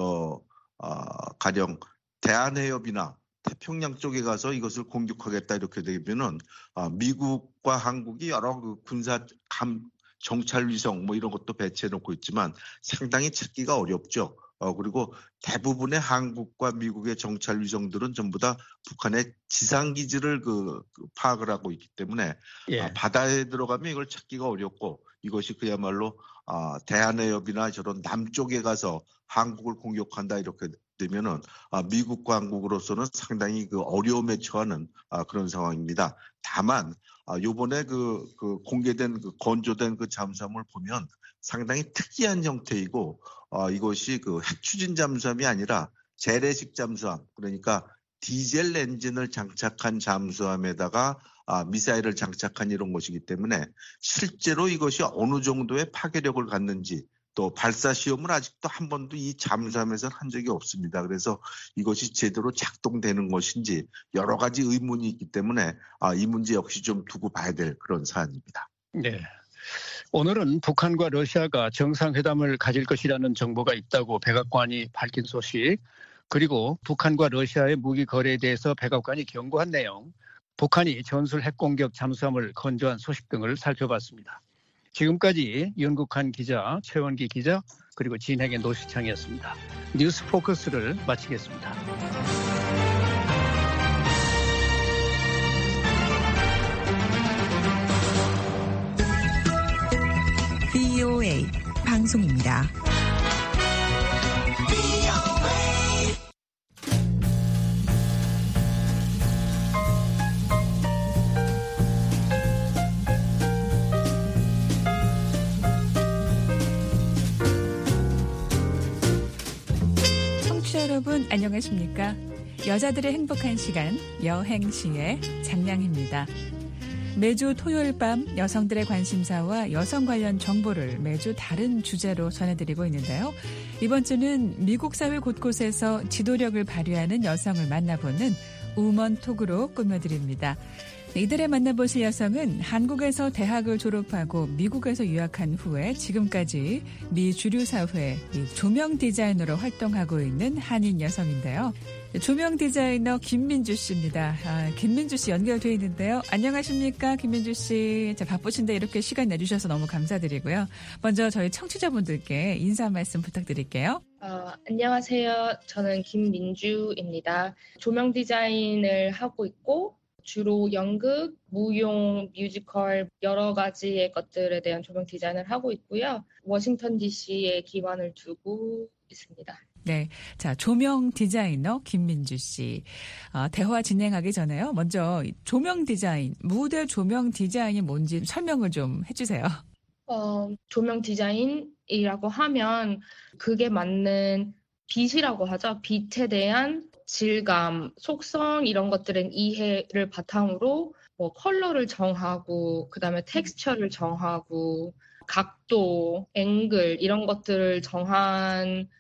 Speaker 1: 가령 대한해협이나 태평양 쪽에 가서 이것을 공격하겠다 이렇게 되면은 미국과 한국이 여러 그 군사 정찰 위성 뭐 이런 것도 배치해 놓고 있지만 상당히 찾기가 어렵죠. 그리고 대부분의 한국과 미국의 정찰 위성들은 전부 다 북한의 지상 기지를 파악을 하고 있기 때문에 바다에 들어가면 이걸 찾기가 어렵고 이것이 그야말로 대한해협이나 저런 남쪽에 가서 한국을 공격한다 이렇게 되면은 미국과 한국으로서는 상당히 그 어려움에 처하는 그런 상황입니다. 다만 요번에 그 공개된 그 건조된 그 잠수함을 보면 상당히 특이한 형태이고 이것이 그 핵추진 잠수함이 아니라 재래식 잠수함, 그러니까 디젤 엔진을 장착한 잠수함에다가 미사일을 장착한 이런 것이기 때문에 실제로 이것이 어느 정도의 파괴력을 갖는지 또 발사 시험을 아직도 한 번도 이 잠수함에서 한 적이 없습니다. 그래서 이것이 제대로 작동되는 것인지 여러 가지 의문이 있기 때문에 이 문제 역시 좀 두고 봐야 될 그런 사안입니다.
Speaker 2: 네. 오늘은 북한과 러시아가 정상회담을 가질 것이라는 정보가 있다고 백악관이 밝힌 소식, 그리고 북한과 러시아의 무기 거래에 대해서 백악관이 경고한 내용, 북한이 전술 핵공격 잠수함을 건조한 소식 등을 살펴봤습니다. 지금까지 윤국한 기자, 최원기 기자, 그리고 진행의 노시창이었습니다. 뉴스 포커스를 마치겠습니다.
Speaker 5: VOA 방송입니다. 청취자 여러분 안녕하십니까? 여자들의 행복한 시간 여행시의 장량입니다. 매주 토요일 밤 여성들의 관심사와 여성 관련 정보를 매주 다른 주제로 전해드리고 있는데요. 이번 주는 미국 사회 곳곳에서 지도력을 발휘하는 여성을 만나보는 우먼톡으로 꾸며드립니다. 이들의 만나보실 여성은 한국에서 대학을 졸업하고 미국에서 유학한 후에 지금까지 미 주류 사회 조명 디자이너로 활동하고 있는 한인 여성인데요. 조명 디자이너 김민주 씨입니다. 김민주 씨 연결되어 있는데요. 안녕하십니까, 김민주 씨. 바쁘신데 이렇게 시간 내주셔서 너무 감사드리고요. 먼저 저희 청취자분들께 인사 한 말씀 부탁드릴게요.
Speaker 6: 안녕하세요. 저는 김민주입니다. 조명 디자인을 하고 있고 주로 연극, 무용, 뮤지컬 여러 가지의 것들에 대한 조명 디자인을 하고 있고요. 워싱턴 DC에 기반을 두고 있습니다.
Speaker 5: 네, 자 조명 디자이너 김민주 씨. 대화 진행하기 전에요. 먼저 조명 디자인, 무대 조명 디자인이 뭔지 설명을 좀 해주세요.
Speaker 6: 조명 디자인이라고 하면 그게 맞는 빛이라고 하죠. 빛에 대한 질감, 속성 이런 것들은 이해를 바탕으로 컬러를 정하고 그다음에 텍스처를 정하고 각도, 앵글 이런 것들을 정하는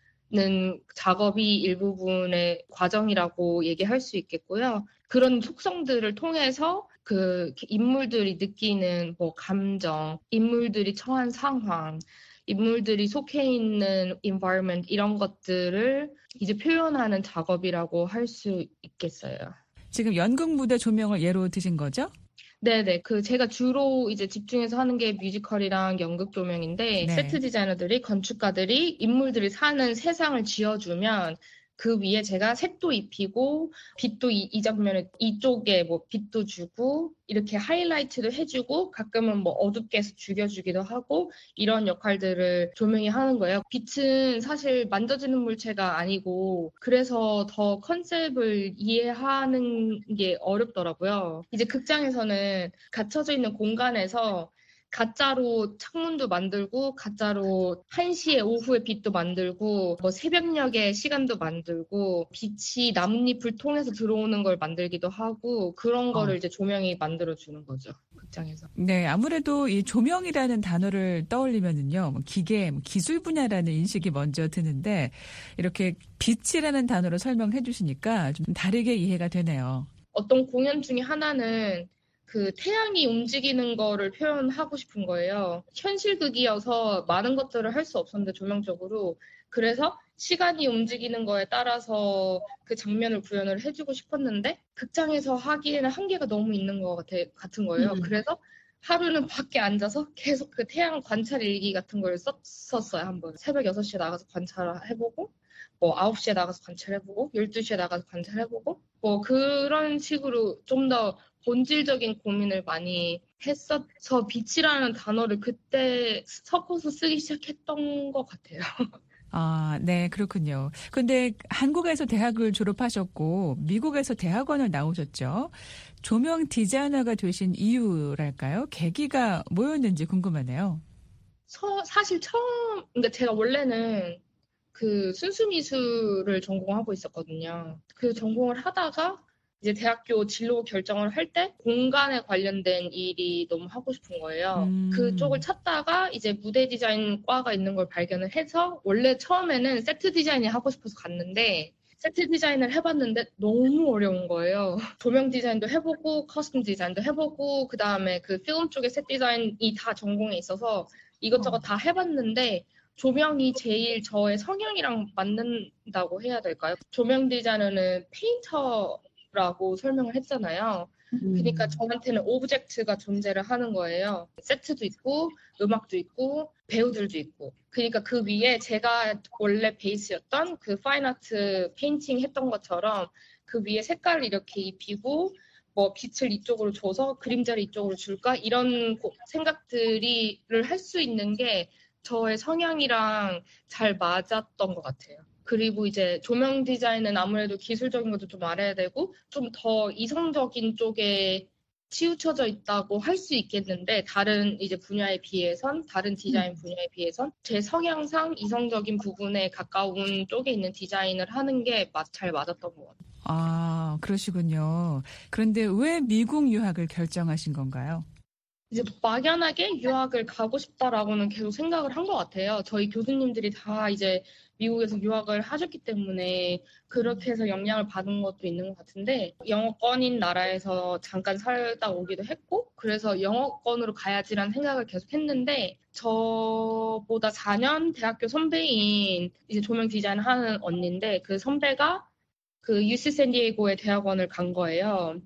Speaker 6: 작업이 일부분의 과정이라고 얘기할 수 있겠고요. 그런 속성들을 통해서 그 인물들이 느끼는 감정, 인물들이 처한 상황, 인물들이 속해 있는 environment 이런 것들을 이제 표현하는 작업이라고 할 수 있겠어요.
Speaker 5: 지금 연극 무대 조명을 예로 드신 거죠?
Speaker 6: 네네. 제가 주로 이제 집중해서 하는 게 뮤지컬이랑 연극 조명인데,
Speaker 5: 네.
Speaker 6: 세트 디자이너들이, 건축가들이 인물들이 사는 세상을 지어주면 그 위에 제가 색도 입히고 빛도 이 장면에 이쪽에 뭐 빛도 주고 이렇게 하이라이트도 해주고 가끔은 뭐 어둡게 해서 죽여주기도 하고 이런 역할들을 조명이 하는 거예요. 빛은 사실 만져지는 물체가 아니고 그래서 더 컨셉을 이해하는 게 어렵더라고요. 이제 극장에서는 갇혀져 있는 공간에서 가짜로 창문도 만들고 가짜로 1시에 오후에 빛도 만들고 뭐 새벽녘에 시간도 만들고 빛이 나뭇잎을 통해서 들어오는 걸 만들기도 하고 그런 거를 이제 조명이 만들어주는 거죠. 극장에서.
Speaker 5: 네, 아무래도 이 조명이라는 단어를 떠올리면은요, 뭐 기계, 기술 분야라는 인식이 먼저 드는데 이렇게 빛이라는 단어로 설명해 주시니까 좀 다르게 이해가 되네요.
Speaker 6: 어떤 공연 중에 하나는 그 태양이 움직이는 거를 표현하고 싶은 거예요. 현실극이어서 많은 것들을 할 수 없었는데 조명적으로. 그래서 시간이 움직이는 거에 따라서 그 장면을 구현을 해주고 싶었는데 극장에서 하기에는 한계가 너무 있는 것 같은 거예요. 그래서 하루는 밖에 앉아서 계속 그 태양 관찰 일기 같은 걸 썼어요. 한번 새벽 6시에 나가서 관찰해보고 뭐 9시에 나가서 관찰해보고 12시에 나가서 관찰해보고 뭐 그런 식으로 좀 더 본질적인 고민을 많이 했어서 빛이라는 단어를 그때 섞어서 쓰기 시작했던 것 같아요.
Speaker 5: 아, 네, 그렇군요. 근데 한국에서 대학을 졸업하셨고 미국에서 대학원을 나오셨죠. 조명 디자이너가 되신 이유랄까요? 계기가 뭐였는지 궁금하네요.
Speaker 6: 사실 그러니까 제가 원래는 그 순수미술을 전공하고 있었거든요. 그 전공을 하다가 이제 대학교 진로 결정을 할 때 공간에 관련된 일이 너무 하고 싶은 거예요. 그쪽을 찾다가 이제 무대 디자인 과가 있는 걸 발견을 해서 원래 처음에는 세트 디자인이 하고 싶어서 갔는데 세트 디자인을 해봤는데 너무 어려운 거예요. 조명 디자인도 해보고 커스텀 디자인도 해보고 그 다음에 그 필름 쪽에 셋 디자인이 다 전공에 있어서 이것저것 다 해봤는데 조명이 제일 저의 성향이랑 맞는다고 해야 될까요? 조명 디자이너는 페인터라고 설명을 했잖아요. 그러니까 저한테는 오브젝트가 존재를 하는 거예요. 세트도 있고 음악도 있고 배우들도 있고 그러니까 그 위에 제가 원래 베이스였던 그 파인아트 페인팅 했던 것처럼 그 위에 색깔을 이렇게 입히고 뭐 빛을 이쪽으로 줘서 그림자를 이쪽으로 줄까 이런 생각들을 할 수 있는 게 저의 성향이랑 잘 맞았던 것 같아요. 그리고 이제 조명 디자인은 아무래도 기술적인 것도 좀 알아야 되고 좀 더 이성적인 쪽에 치우쳐져 있다고 할 수 있겠는데 다른 이제 분야에 비해선 다른 디자인 분야에 비해선 제 성향상 이성적인 부분에 가까운 쪽에 있는 디자인을 하는 게 잘 맞았던 것 같아요.
Speaker 5: 아, 그러시군요. 그런데 왜 미국 유학을 결정하신 건가요?
Speaker 6: 이제 막연하게 유학을 가고 싶다라고는 계속 생각을 한 것 같아요. 저희 교수님들이 다 이제 미국에서 유학을 하셨기 때문에 그렇게 해서 영향을 받은 것도 있는 것 같은데 영어권인 나라에서 잠깐 살다 오기도 했고 그래서 영어권으로 가야지라는 생각을 계속 했는데 저보다 4년 대학교 선배인 이제 조명 디자인 하는 언니인데 그 선배가 그 UC 샌디에이고의 대학원을 간 거예요.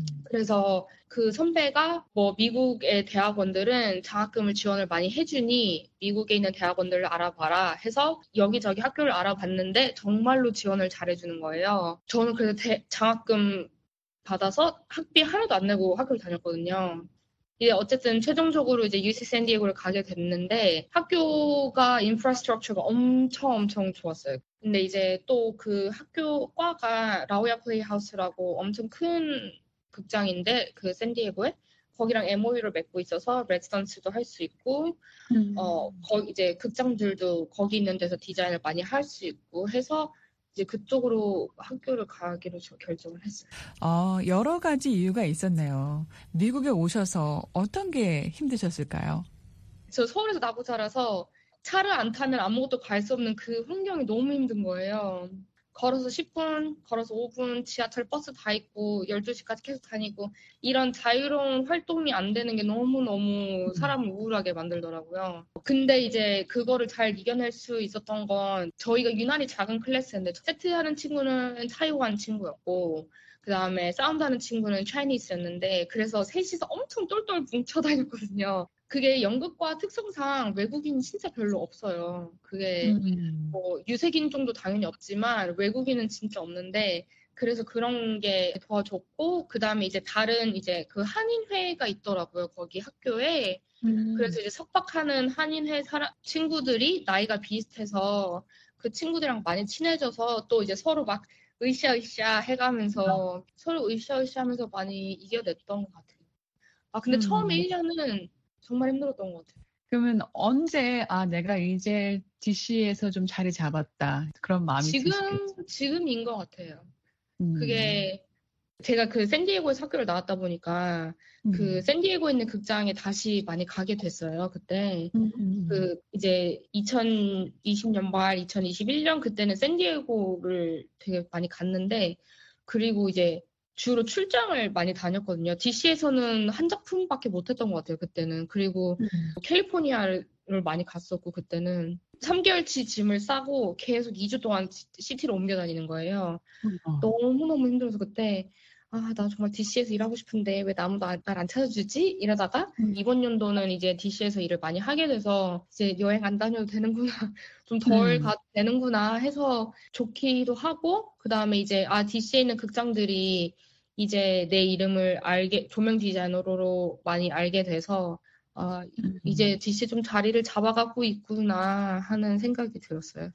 Speaker 6: 그래서 그 선배가 뭐 미국의 대학원들은 장학금을 지원을 많이 해주니 미국에 있는 대학원들을 알아봐라 해서 여기저기 학교를 알아봤는데 정말로 지원을 잘해주는 거예요. 저는 그래서 장학금 받아서 학비 하나도 안 내고 학교를 다녔거든요. 이제 어쨌든 최종적으로 이제 UC 샌디에고를 가게 됐는데 학교가 인프라스트럭처가 엄청 좋았어요. 근데 이제 또 그 학교 과가 라우야 플레이하우스라고 엄청 큰 극장인데 그 샌디에고에 거기랑 MOU를 맺고 있어서 레지던스도 할 수 있고 거기 이제 극장들도 거기 있는 데서 디자인을 많이 할 수 있고 해서 이제 그쪽으로 학교를 가기로 결정을 했어요.
Speaker 5: 여러 가지 이유가 있었네요. 미국에 오셔서 어떤 게 힘드셨을까요?
Speaker 6: 저 서울에서 나고 자라서 차를 안 타면 아무것도 갈 수 없는 그 환경이 너무 힘든 거예요. 걸어서 10분, 걸어서 5분, 지하철, 버스 다 있고 12시까지 계속 다니고 이런 자유로운 활동이 안 되는 게 너무너무 사람을 우울하게 만들더라고요. 근데 이제 그거를 잘 이겨낼 수 있었던 건 저희가 유난히 작은 클래스였는데 세트하는 친구는 타이완 친구였고 그 다음에 사운드하는 친구는 차이니스였는데 그래서 셋이서 엄청 똘똘 뭉쳐 다녔거든요. 그게 연극과 특성상 외국인 진짜 별로 없어요. 그게 뭐 유색인종도 당연히 없지만 외국인은 진짜 없는데 그래서 그런 게 도와줬고 그다음에 이제 다른 이제 그 한인회가 있더라고요. 거기 학교에. 그래서 이제 석박하는 한인회 친구들이 나이가 비슷해서 그 친구들이랑 많이 친해져서 또 이제 서로 막 으쌰으쌰 해가면서 서로 으쌰으쌰 하면서 많이 이겨냈던 것 같아요. 아, 근데 처음에 1년은 정말 힘들었던 것 같아요.
Speaker 7: 그러면 언제 내가 이제 DC에서 좀 자리 잡았다 그런 마음이 드시겠어요?
Speaker 6: 지금인 것 같아요. 그게 제가 그 샌디에고에서 학교를 나왔다 보니까 그 샌디에고에 있는 극장에 다시 많이 가게 됐어요. 그때 그 이제 2020년 말 2021년 그때는 샌디에고를 되게 많이 갔는데 그리고 이제 주로 출장을 많이 다녔거든요. DC에서는 한 작품밖에 못했던 것 같아요. 그때는. 그리고 캘리포니아를 많이 갔었고 그때는 3개월치 짐을 싸고 계속 2주 동안 시티로 옮겨 다니는 거예요. 너무너무 힘들어서 그때 나 정말 DC에서 일하고 싶은데 왜 아무도 날 안 찾아주지? 이러다가 이번 연도는 이제 DC에서 일을 많이 하게 돼서 이제 여행 안 다녀도 되는구나, 좀 덜 가도 되는구나 해서 좋기도 하고 그다음에 이제 DC에 있는 극장들이 이제 내 이름을 조명 디자이너로 많이 알게 돼서 이제 DC에 좀 자리를 잡아가고 있구나 하는 생각이 들었어요.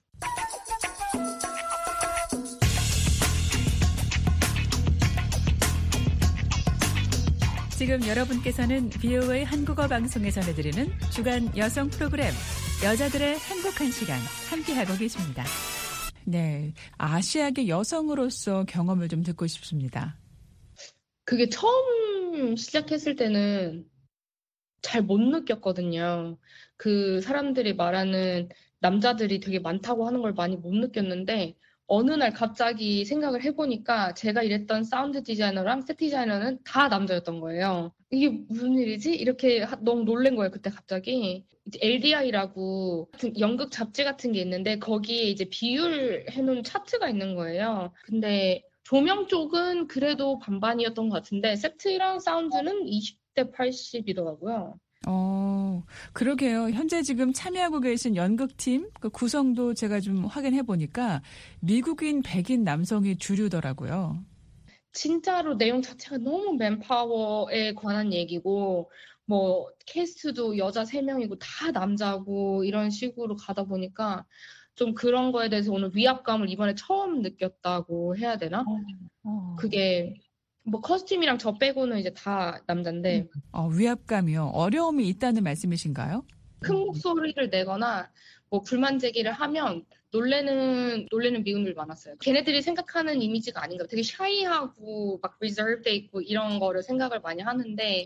Speaker 5: 지금 여러분께서는 VOA 한국어 방송에 전해드리는 주간 여성 프로그램 여자들의 행복한 시간 함께하고 계십니다. 네, 아시아계 여성으로서 경험을 좀 듣고 싶습니다.
Speaker 6: 그게 처음 시작했을 때는 잘 못 느꼈거든요. 그 사람들이 말하는 남자들이 되게 많다고 하는 걸 많이 못 느꼈는데 어느 날 갑자기 생각을 해보니까 제가 일했던 사운드 디자이너랑 셋 디자이너는 다 남자였던 거예요. 이게 무슨 일이지? 이렇게 너무 놀란 거예요. 그때 갑자기. 이제 LDI라고 연극 잡지 같은 게 있는데 거기에 이제 비율해놓은 차트가 있는 거예요. 근데 조명 쪽은 그래도 반반이었던 것 같은데 세트랑 사운드는 20대 80이더라고요.
Speaker 5: 그러게요. 현재 지금 참여하고 계신 연극팀 그 구성도 제가 좀 확인해 보니까 미국인, 백인 남성이 주류더라고요.
Speaker 6: 진짜로 내용 자체가 너무 맨파워에 관한 얘기고 뭐 캐스트도 여자 3명이고 다 남자고 이런 식으로 가다 보니까 좀 그런 거에 대해서 오늘 위압감을 이번에 처음 느꼈다고 해야 되나? 그게 뭐 커스튬이랑 저 빼고는 이제 다 남잔데.
Speaker 5: 위압감이요. 어려움이 있다는 말씀이신가요?
Speaker 6: 큰 목소리를 내거나 뭐 불만 제기를 하면 놀래는 미운들 많았어요. 걔네들이 생각하는 이미지가 아닌가. 되게 샤이하고 막 리저브돼 있고 이런 거를 생각을 많이 하는데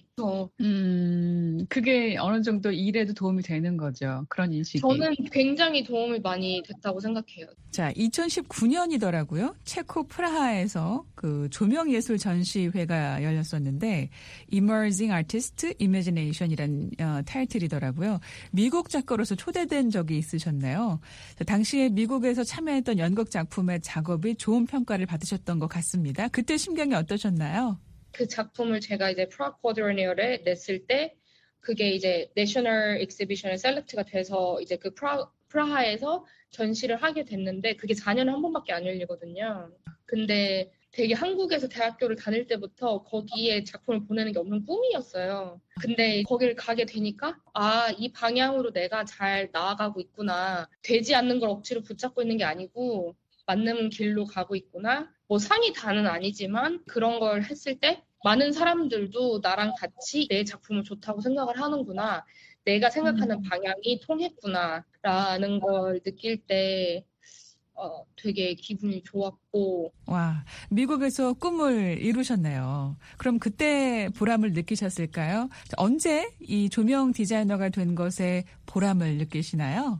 Speaker 7: 그게 어느 정도 일에도 도움이 되는 거죠. 그런 인식이.
Speaker 6: 저는 굉장히 도움이 많이 됐다고 생각해요.
Speaker 5: 자, 2019년이더라고요. 체코 프라하에서 그 조명예술 전시회가 열렸었는데 Emerging Artist Imagination이라는 타이틀이더라고요. 미국 작가로서 초대된 적이 있으셨나요? 당시에 미국에서 참여했던 연극 작품의 작업이 좋은 평가를 받으셨던 것 같습니다. 그때 심경이 어떠셨나요?
Speaker 6: 그 작품을 제가 이제 프라하 쿼드러니얼에 냈을 때 그게 이제 내셔널 익시비션에 셀렉트가 돼서 이제 그 프라하에서 전시를 하게 됐는데 그게 4년에 한 번밖에 안 열리거든요. 근데 되게 한국에서 대학교를 다닐 때부터 거기에 작품을 보내는 게 없는 꿈이었어요. 근데 거기를 가게 되니까 이 방향으로 내가 잘 나아가고 있구나. 되지 않는 걸 억지로 붙잡고 있는 게 아니고 맞는 길로 가고 있구나. 뭐 상이 다는 아니지만 그런 걸 했을 때 많은 사람들도 나랑 같이 내 작품을 좋다고 생각을 하는구나. 내가 생각하는 방향이 통했구나라는 걸 느낄 때 되게 기분이 좋았고.
Speaker 5: 와, 미국에서 꿈을 이루셨네요. 그럼 그때 보람을 느끼셨을까요? 언제 이 조명 디자이너가 된 것에 보람을 느끼시나요?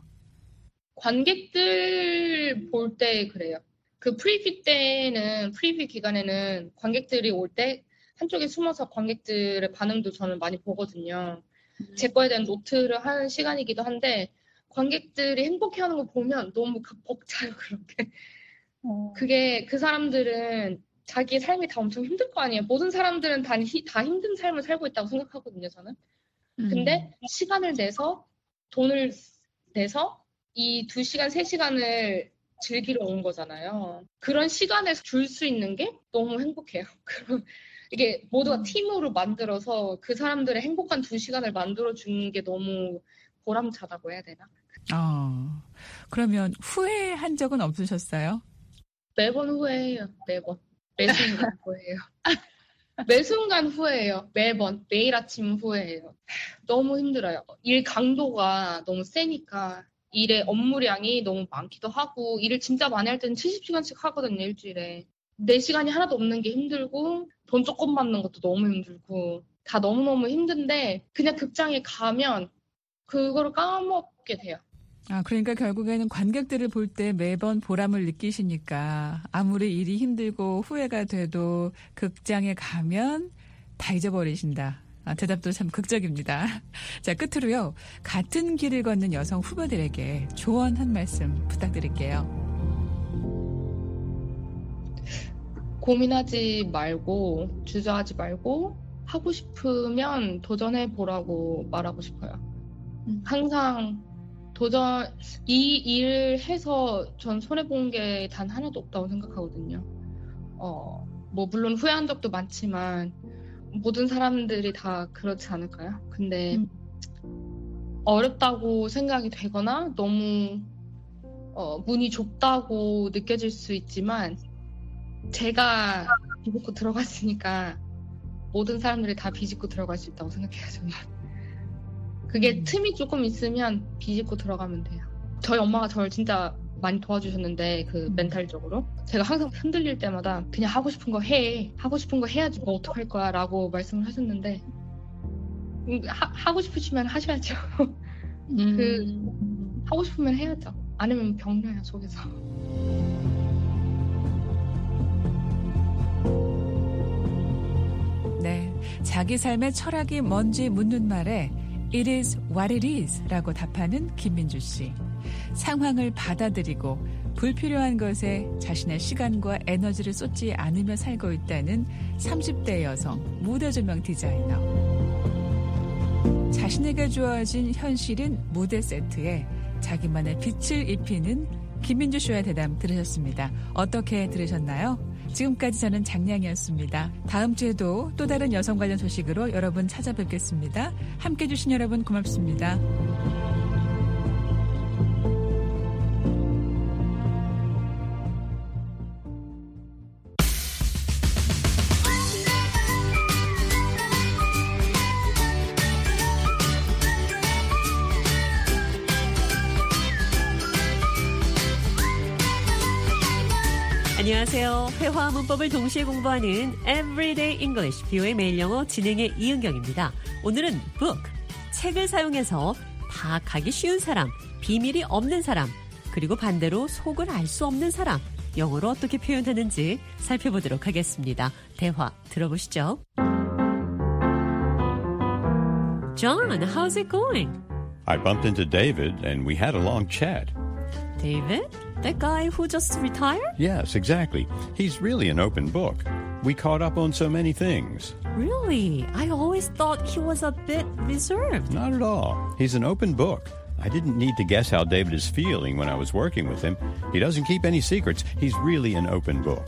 Speaker 6: 관객들 볼 때 그래요. 그 프리뷰 기간에는 관객들이 올 때 한쪽에 숨어서 관객들의 반응도 저는 많이 보거든요. 제 거에 대한 노트를 하는 시간이기도 한데 관객들이 행복해하는 거 보면 너무 벅차요. 그렇게. 그게 그 사람들은 자기 삶이 다 엄청 힘들 거 아니에요. 모든 사람들은 다 힘든 삶을 살고 있다고 생각하거든요. 저는. 근데 시간을 내서 돈을 내서 이 2시간, 3시간을 즐기러 온 거잖아요. 그런 시간을 줄 수 있는 게 너무 행복해요. 이게 모두가 팀으로 만들어서 그 사람들의 행복한 2시간을 만들어주는 게 너무 보람차다고 해야 되나?
Speaker 5: 그러면 후회한 적은 없으셨어요?
Speaker 6: 매번 후회해요. 매번. 매순간 후회해요. 매순간 후회해요. 매번. 매일 아침 후회해요. 너무 힘들어요. 일 강도가 너무 세니까 일의 업무량이 너무 많기도 하고 일을 진짜 많이 할 때는 70시간씩 하거든요. 일주일에. 내 시간이 하나도 없는 게 힘들고 돈 조금 받는 것도 너무 힘들고 다 너무너무 힘든데 그냥 극장에 가면 그거를 까먹게 돼요.
Speaker 5: 그러니까 결국에는 관객들을 볼 때 매번 보람을 느끼시니까 아무리 일이 힘들고 후회가 돼도 극장에 가면 다 잊어버리신다. 대답도 참 극적입니다. 자, 끝으로요. 같은 길을 걷는 여성 후보들에게 조언 한 말씀 부탁드릴게요.
Speaker 6: 고민하지 말고 주저하지 말고 하고 싶으면 도전해보라고 말하고 싶어요. 항상 이 일을 해서 전 손해본 게 단 하나도 없다고 생각하거든요. 물론 후회한 적도 많지만 모든 사람들이 다 그렇지 않을까요? 근데 어렵다고 생각이 되거나 너무 문이 좁다고 느껴질 수 있지만 제가 비집고 들어갔으니까 모든 사람들이 다 비집고 들어갈 수 있다고 생각해요. 저는. 그게 틈이 조금 있으면 비집고 들어가면 돼요. 저희 엄마가 저를 진짜 많이 도와주셨는데 멘탈적으로 제가 항상 흔들릴 때마다 그냥 하고 싶은 거 해. 하고 싶은 거 해야지 뭐 어떡할 거야 라고 말씀을 하셨는데 하고 싶으시면 하셔야죠. 하고 싶으면 해야죠. 아니면 병나요 속에서.
Speaker 5: 네, 자기 삶의 철학이 뭔지 묻는 말에 It is what it is 라고 답하는 김민주 씨. 상황을 받아들이고 불필요한 것에 자신의 시간과 에너지를 쏟지 않으며 살고 있다는 30대 여성 무대 조명 디자이너. 자신에게 주어진 현실인 무대 세트에 자기만의 빛을 입히는 김민주 씨의 대담 들으셨습니다. 어떻게 들으셨나요? 지금까지 저는 장량이었습니다. 다음 주에도 또 다른 여성 관련 소식으로 여러분 찾아뵙겠습니다. 함께해 주신 여러분 고맙습니다.
Speaker 8: 안녕하세요. 회화와 문법을 동시에 공부하는 Everyday English, BO의 매일 영어 진행의 이은경입니다. 오늘은 book, 책을 사용해서 파악하기 쉬운 사람, 비밀이 없는 사람, 그리고 반대로 속을 알 수 없는 사람, 영어로 어떻게 표현하는지 살펴보도록 하겠습니다. 대화 들어보시죠. John, how's it going?
Speaker 9: I bumped into David and we had a long chat.
Speaker 8: David? That guy who just retired?
Speaker 9: Yes, exactly. He's really an open book. We caught up on so many things.
Speaker 8: Really? I always thought he was a bit reserved.
Speaker 9: Not at all. He's an open book. I didn't need to guess how David is feeling when I was working with him. He doesn't keep any secrets. He's really an open book.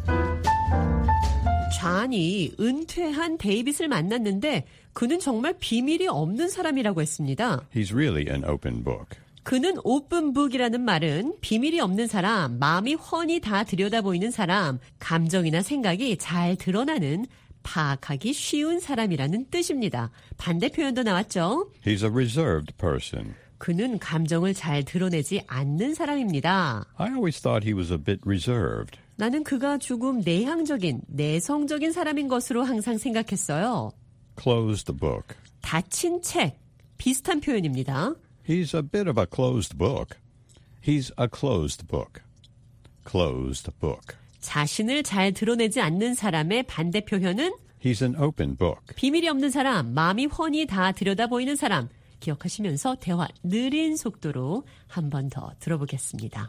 Speaker 8: 존이 은퇴한 데이빗을 만났는데 그는 정말 비밀이 없는 사람이라고 했습니다.
Speaker 9: He's really an open book.
Speaker 8: 그는 오픈북이라는 말은 비밀이 없는 사람, 마음이 훤히 다 들여다보이는 사람, 감정이나 생각이 잘 드러나는 파악하기 쉬운 사람이라는 뜻입니다. 반대 표현도 나왔죠?
Speaker 9: He's a reserved person.
Speaker 8: 그는 감정을 잘 드러내지 않는 사람입니다.
Speaker 9: I always thought he was a bit reserved.
Speaker 8: 나는 그가 조금 내향적인, 내성적인 사람인 것으로 항상 생각했어요.
Speaker 9: Closed book.
Speaker 8: 닫힌 책, 비슷한 표현입니다.
Speaker 9: He's a bit of a closed book. He's a closed book. Closed book.
Speaker 8: 자신을 잘 드러내지 않는 사람의 반대 표현은
Speaker 9: He's an open book.
Speaker 8: 비밀이 없는 사람, 마음이 훤히 다 들여다보이는 사람. 기억하시면서 대화 느린 속도로 한 번 더 들어보겠습니다.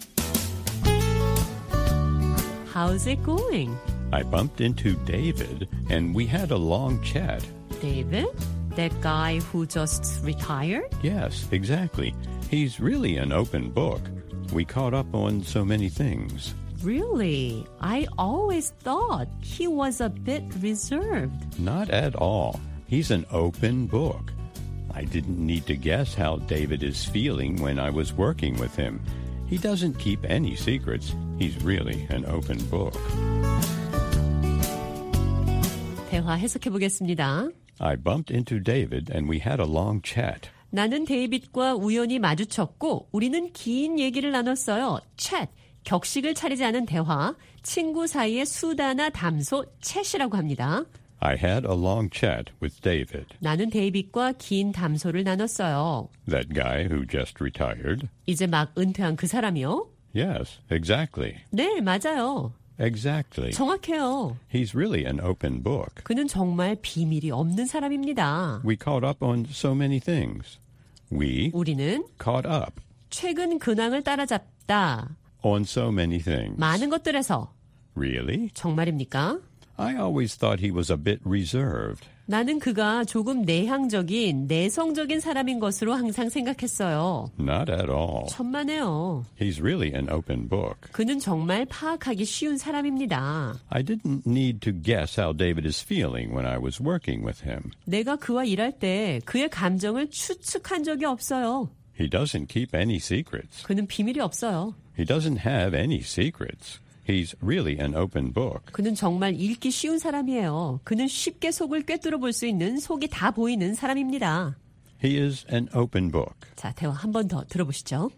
Speaker 8: How's it going?
Speaker 9: I bumped into David and we had a long chat.
Speaker 8: David? That guy who just retired?
Speaker 9: Yes, exactly. He's really an open book. We caught up on so many things.
Speaker 8: Really? I always thought he was a bit reserved.
Speaker 9: Not at all. He's an open book. I didn't need to guess how David is feeling when I was working with him. He doesn't keep any secrets. He's really an open book.
Speaker 8: 대화 해석해 보겠습니다.
Speaker 9: I bumped into David and we had a long chat.
Speaker 8: 나는 데이빗과 우연히 마주쳤고 우리는 긴 얘기를 나눴어요. chat, 격식을 차리지 않은 대화, 친구 사이의 수다나 담소, chat이라고 합니다.
Speaker 9: I had a long chat with David.
Speaker 8: 나는 데이빗과 긴 담소를 나눴어요.
Speaker 9: That guy who just retired?
Speaker 8: 이제 막 은퇴한 그 사람이요?
Speaker 9: Yes, exactly.
Speaker 8: 네, 맞아요.
Speaker 9: Exactly.
Speaker 8: 정확해요.
Speaker 9: He's really an open book.
Speaker 8: 그는 정말 비밀이 없는 사람입니다.
Speaker 9: We caught up on so many things.
Speaker 8: 우리는
Speaker 9: caught up
Speaker 8: 최근 근황을 따라잡다.
Speaker 9: on so many things.
Speaker 8: 많은 것들에서.
Speaker 9: Really?
Speaker 8: 정말입니까?
Speaker 9: I always thought he was a bit reserved.
Speaker 8: 나는 그가 조금 내향적인, 내성적인 사람인 것으로 항상 생각했어요.
Speaker 9: Not at all.
Speaker 8: 천만에요.
Speaker 9: He's really an open book.
Speaker 8: 그는 정말 파악하기 쉬운 사람입니다.
Speaker 9: I didn't need to guess how David is feeling when I was working with him.
Speaker 8: 내가 그와 일할 때 그의 감정을 추측한 적이 없어요.
Speaker 9: He doesn't keep any secrets.
Speaker 8: 그는 비밀이 없어요.
Speaker 9: He doesn't have any secrets. He's really an open book.
Speaker 8: 그는 정말 읽기 쉬운 사람이에요. 그는 쉽게 속을 꿰뚫어 볼 수 있는, 속이 다 보이는 사람입니다.
Speaker 9: He is an open book.
Speaker 8: 자, 대화 한 번 더 들어보시죠.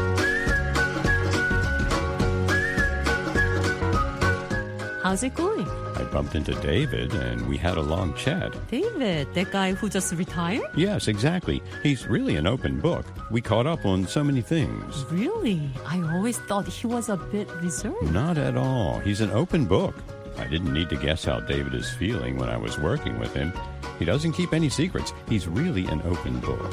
Speaker 8: How's it going?
Speaker 9: I bumped into David and we had a long chat.
Speaker 8: David, that guy who just retired?
Speaker 9: Yes, exactly. He's really an open book. We caught up on so many things.
Speaker 8: Really? I always thought he was a bit reserved.
Speaker 9: Not at all. He's an open book. I didn't need to guess how David is feeling when I was working with him. He doesn't keep any secrets. He's really an open book.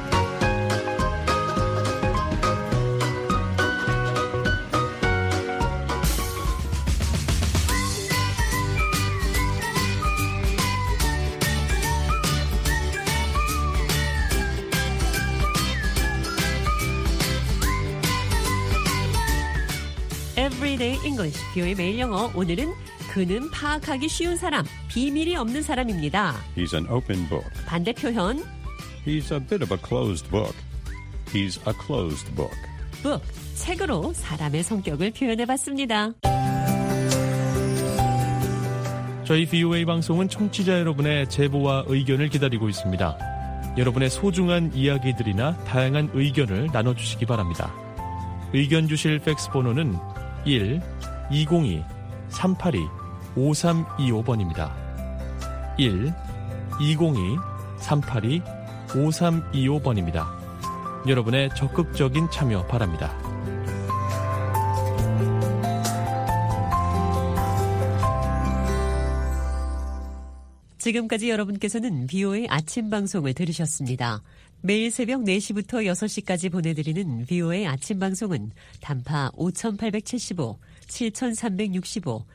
Speaker 8: Everyday English, 뷰의 매일 영어. 오늘은 그는 파악하기 쉬운 사람, 비밀이 없는 사람입니다.
Speaker 9: He's an open book.
Speaker 8: 반대 표현.
Speaker 9: He's a bit of a closed book. He's a closed book.
Speaker 8: book, 책으로 사람의 성격을 표현해봤습니다.
Speaker 10: 저희 VOA 방송은 청취자 여러분의 제보와 의견을 기다리고 있습니다. 여러분의 소중한 이야기들이나 다양한 의견을 나눠주시기 바랍니다. 의견 주실 팩스 번호는 1-202-382-5325번입니다. 1-202-382-5325번입니다. 여러분의 적극적인 참여 바랍니다.
Speaker 8: 지금까지 여러분께서는 VOA 아침 방송을 들으셨습니다. 매일 새벽 4시부터 6시까지 보내드리는 VOA 아침 방송은 단파 5875, 7365,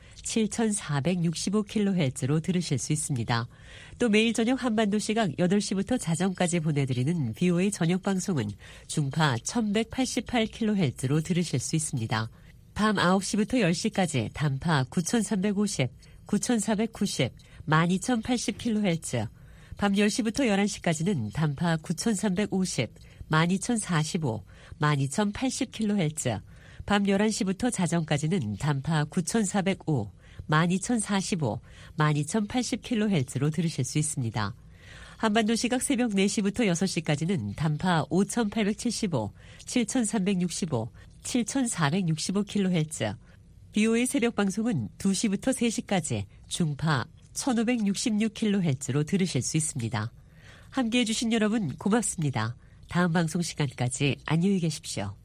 Speaker 8: 7465kHz로 들으실 수 있습니다. 또 매일 저녁 한반도 시각 8시부터 자정까지 보내드리는 VOA 저녁 방송은 중파 1188kHz로 들으실 수 있습니다. 밤 9시부터 10시까지 단파 9350, 9490, 12080kHz, 밤 10시부터 11시까지는 단파 9350, 12045, 12080kHz, 밤 11시부터 자정까지는 단파 9405, 12045, 12080kHz로 들으실 수 있습니다. 한반도 시각 새벽 4시부터 6시까지는 단파 5875, 7365, 7465kHz, BOA 새벽 방송은 2시부터 3시까지 중파 1566kHz로 들으실 수 있습니다. 함께해 주신 여러분 고맙습니다. 다음 방송 시간까지 안녕히 계십시오.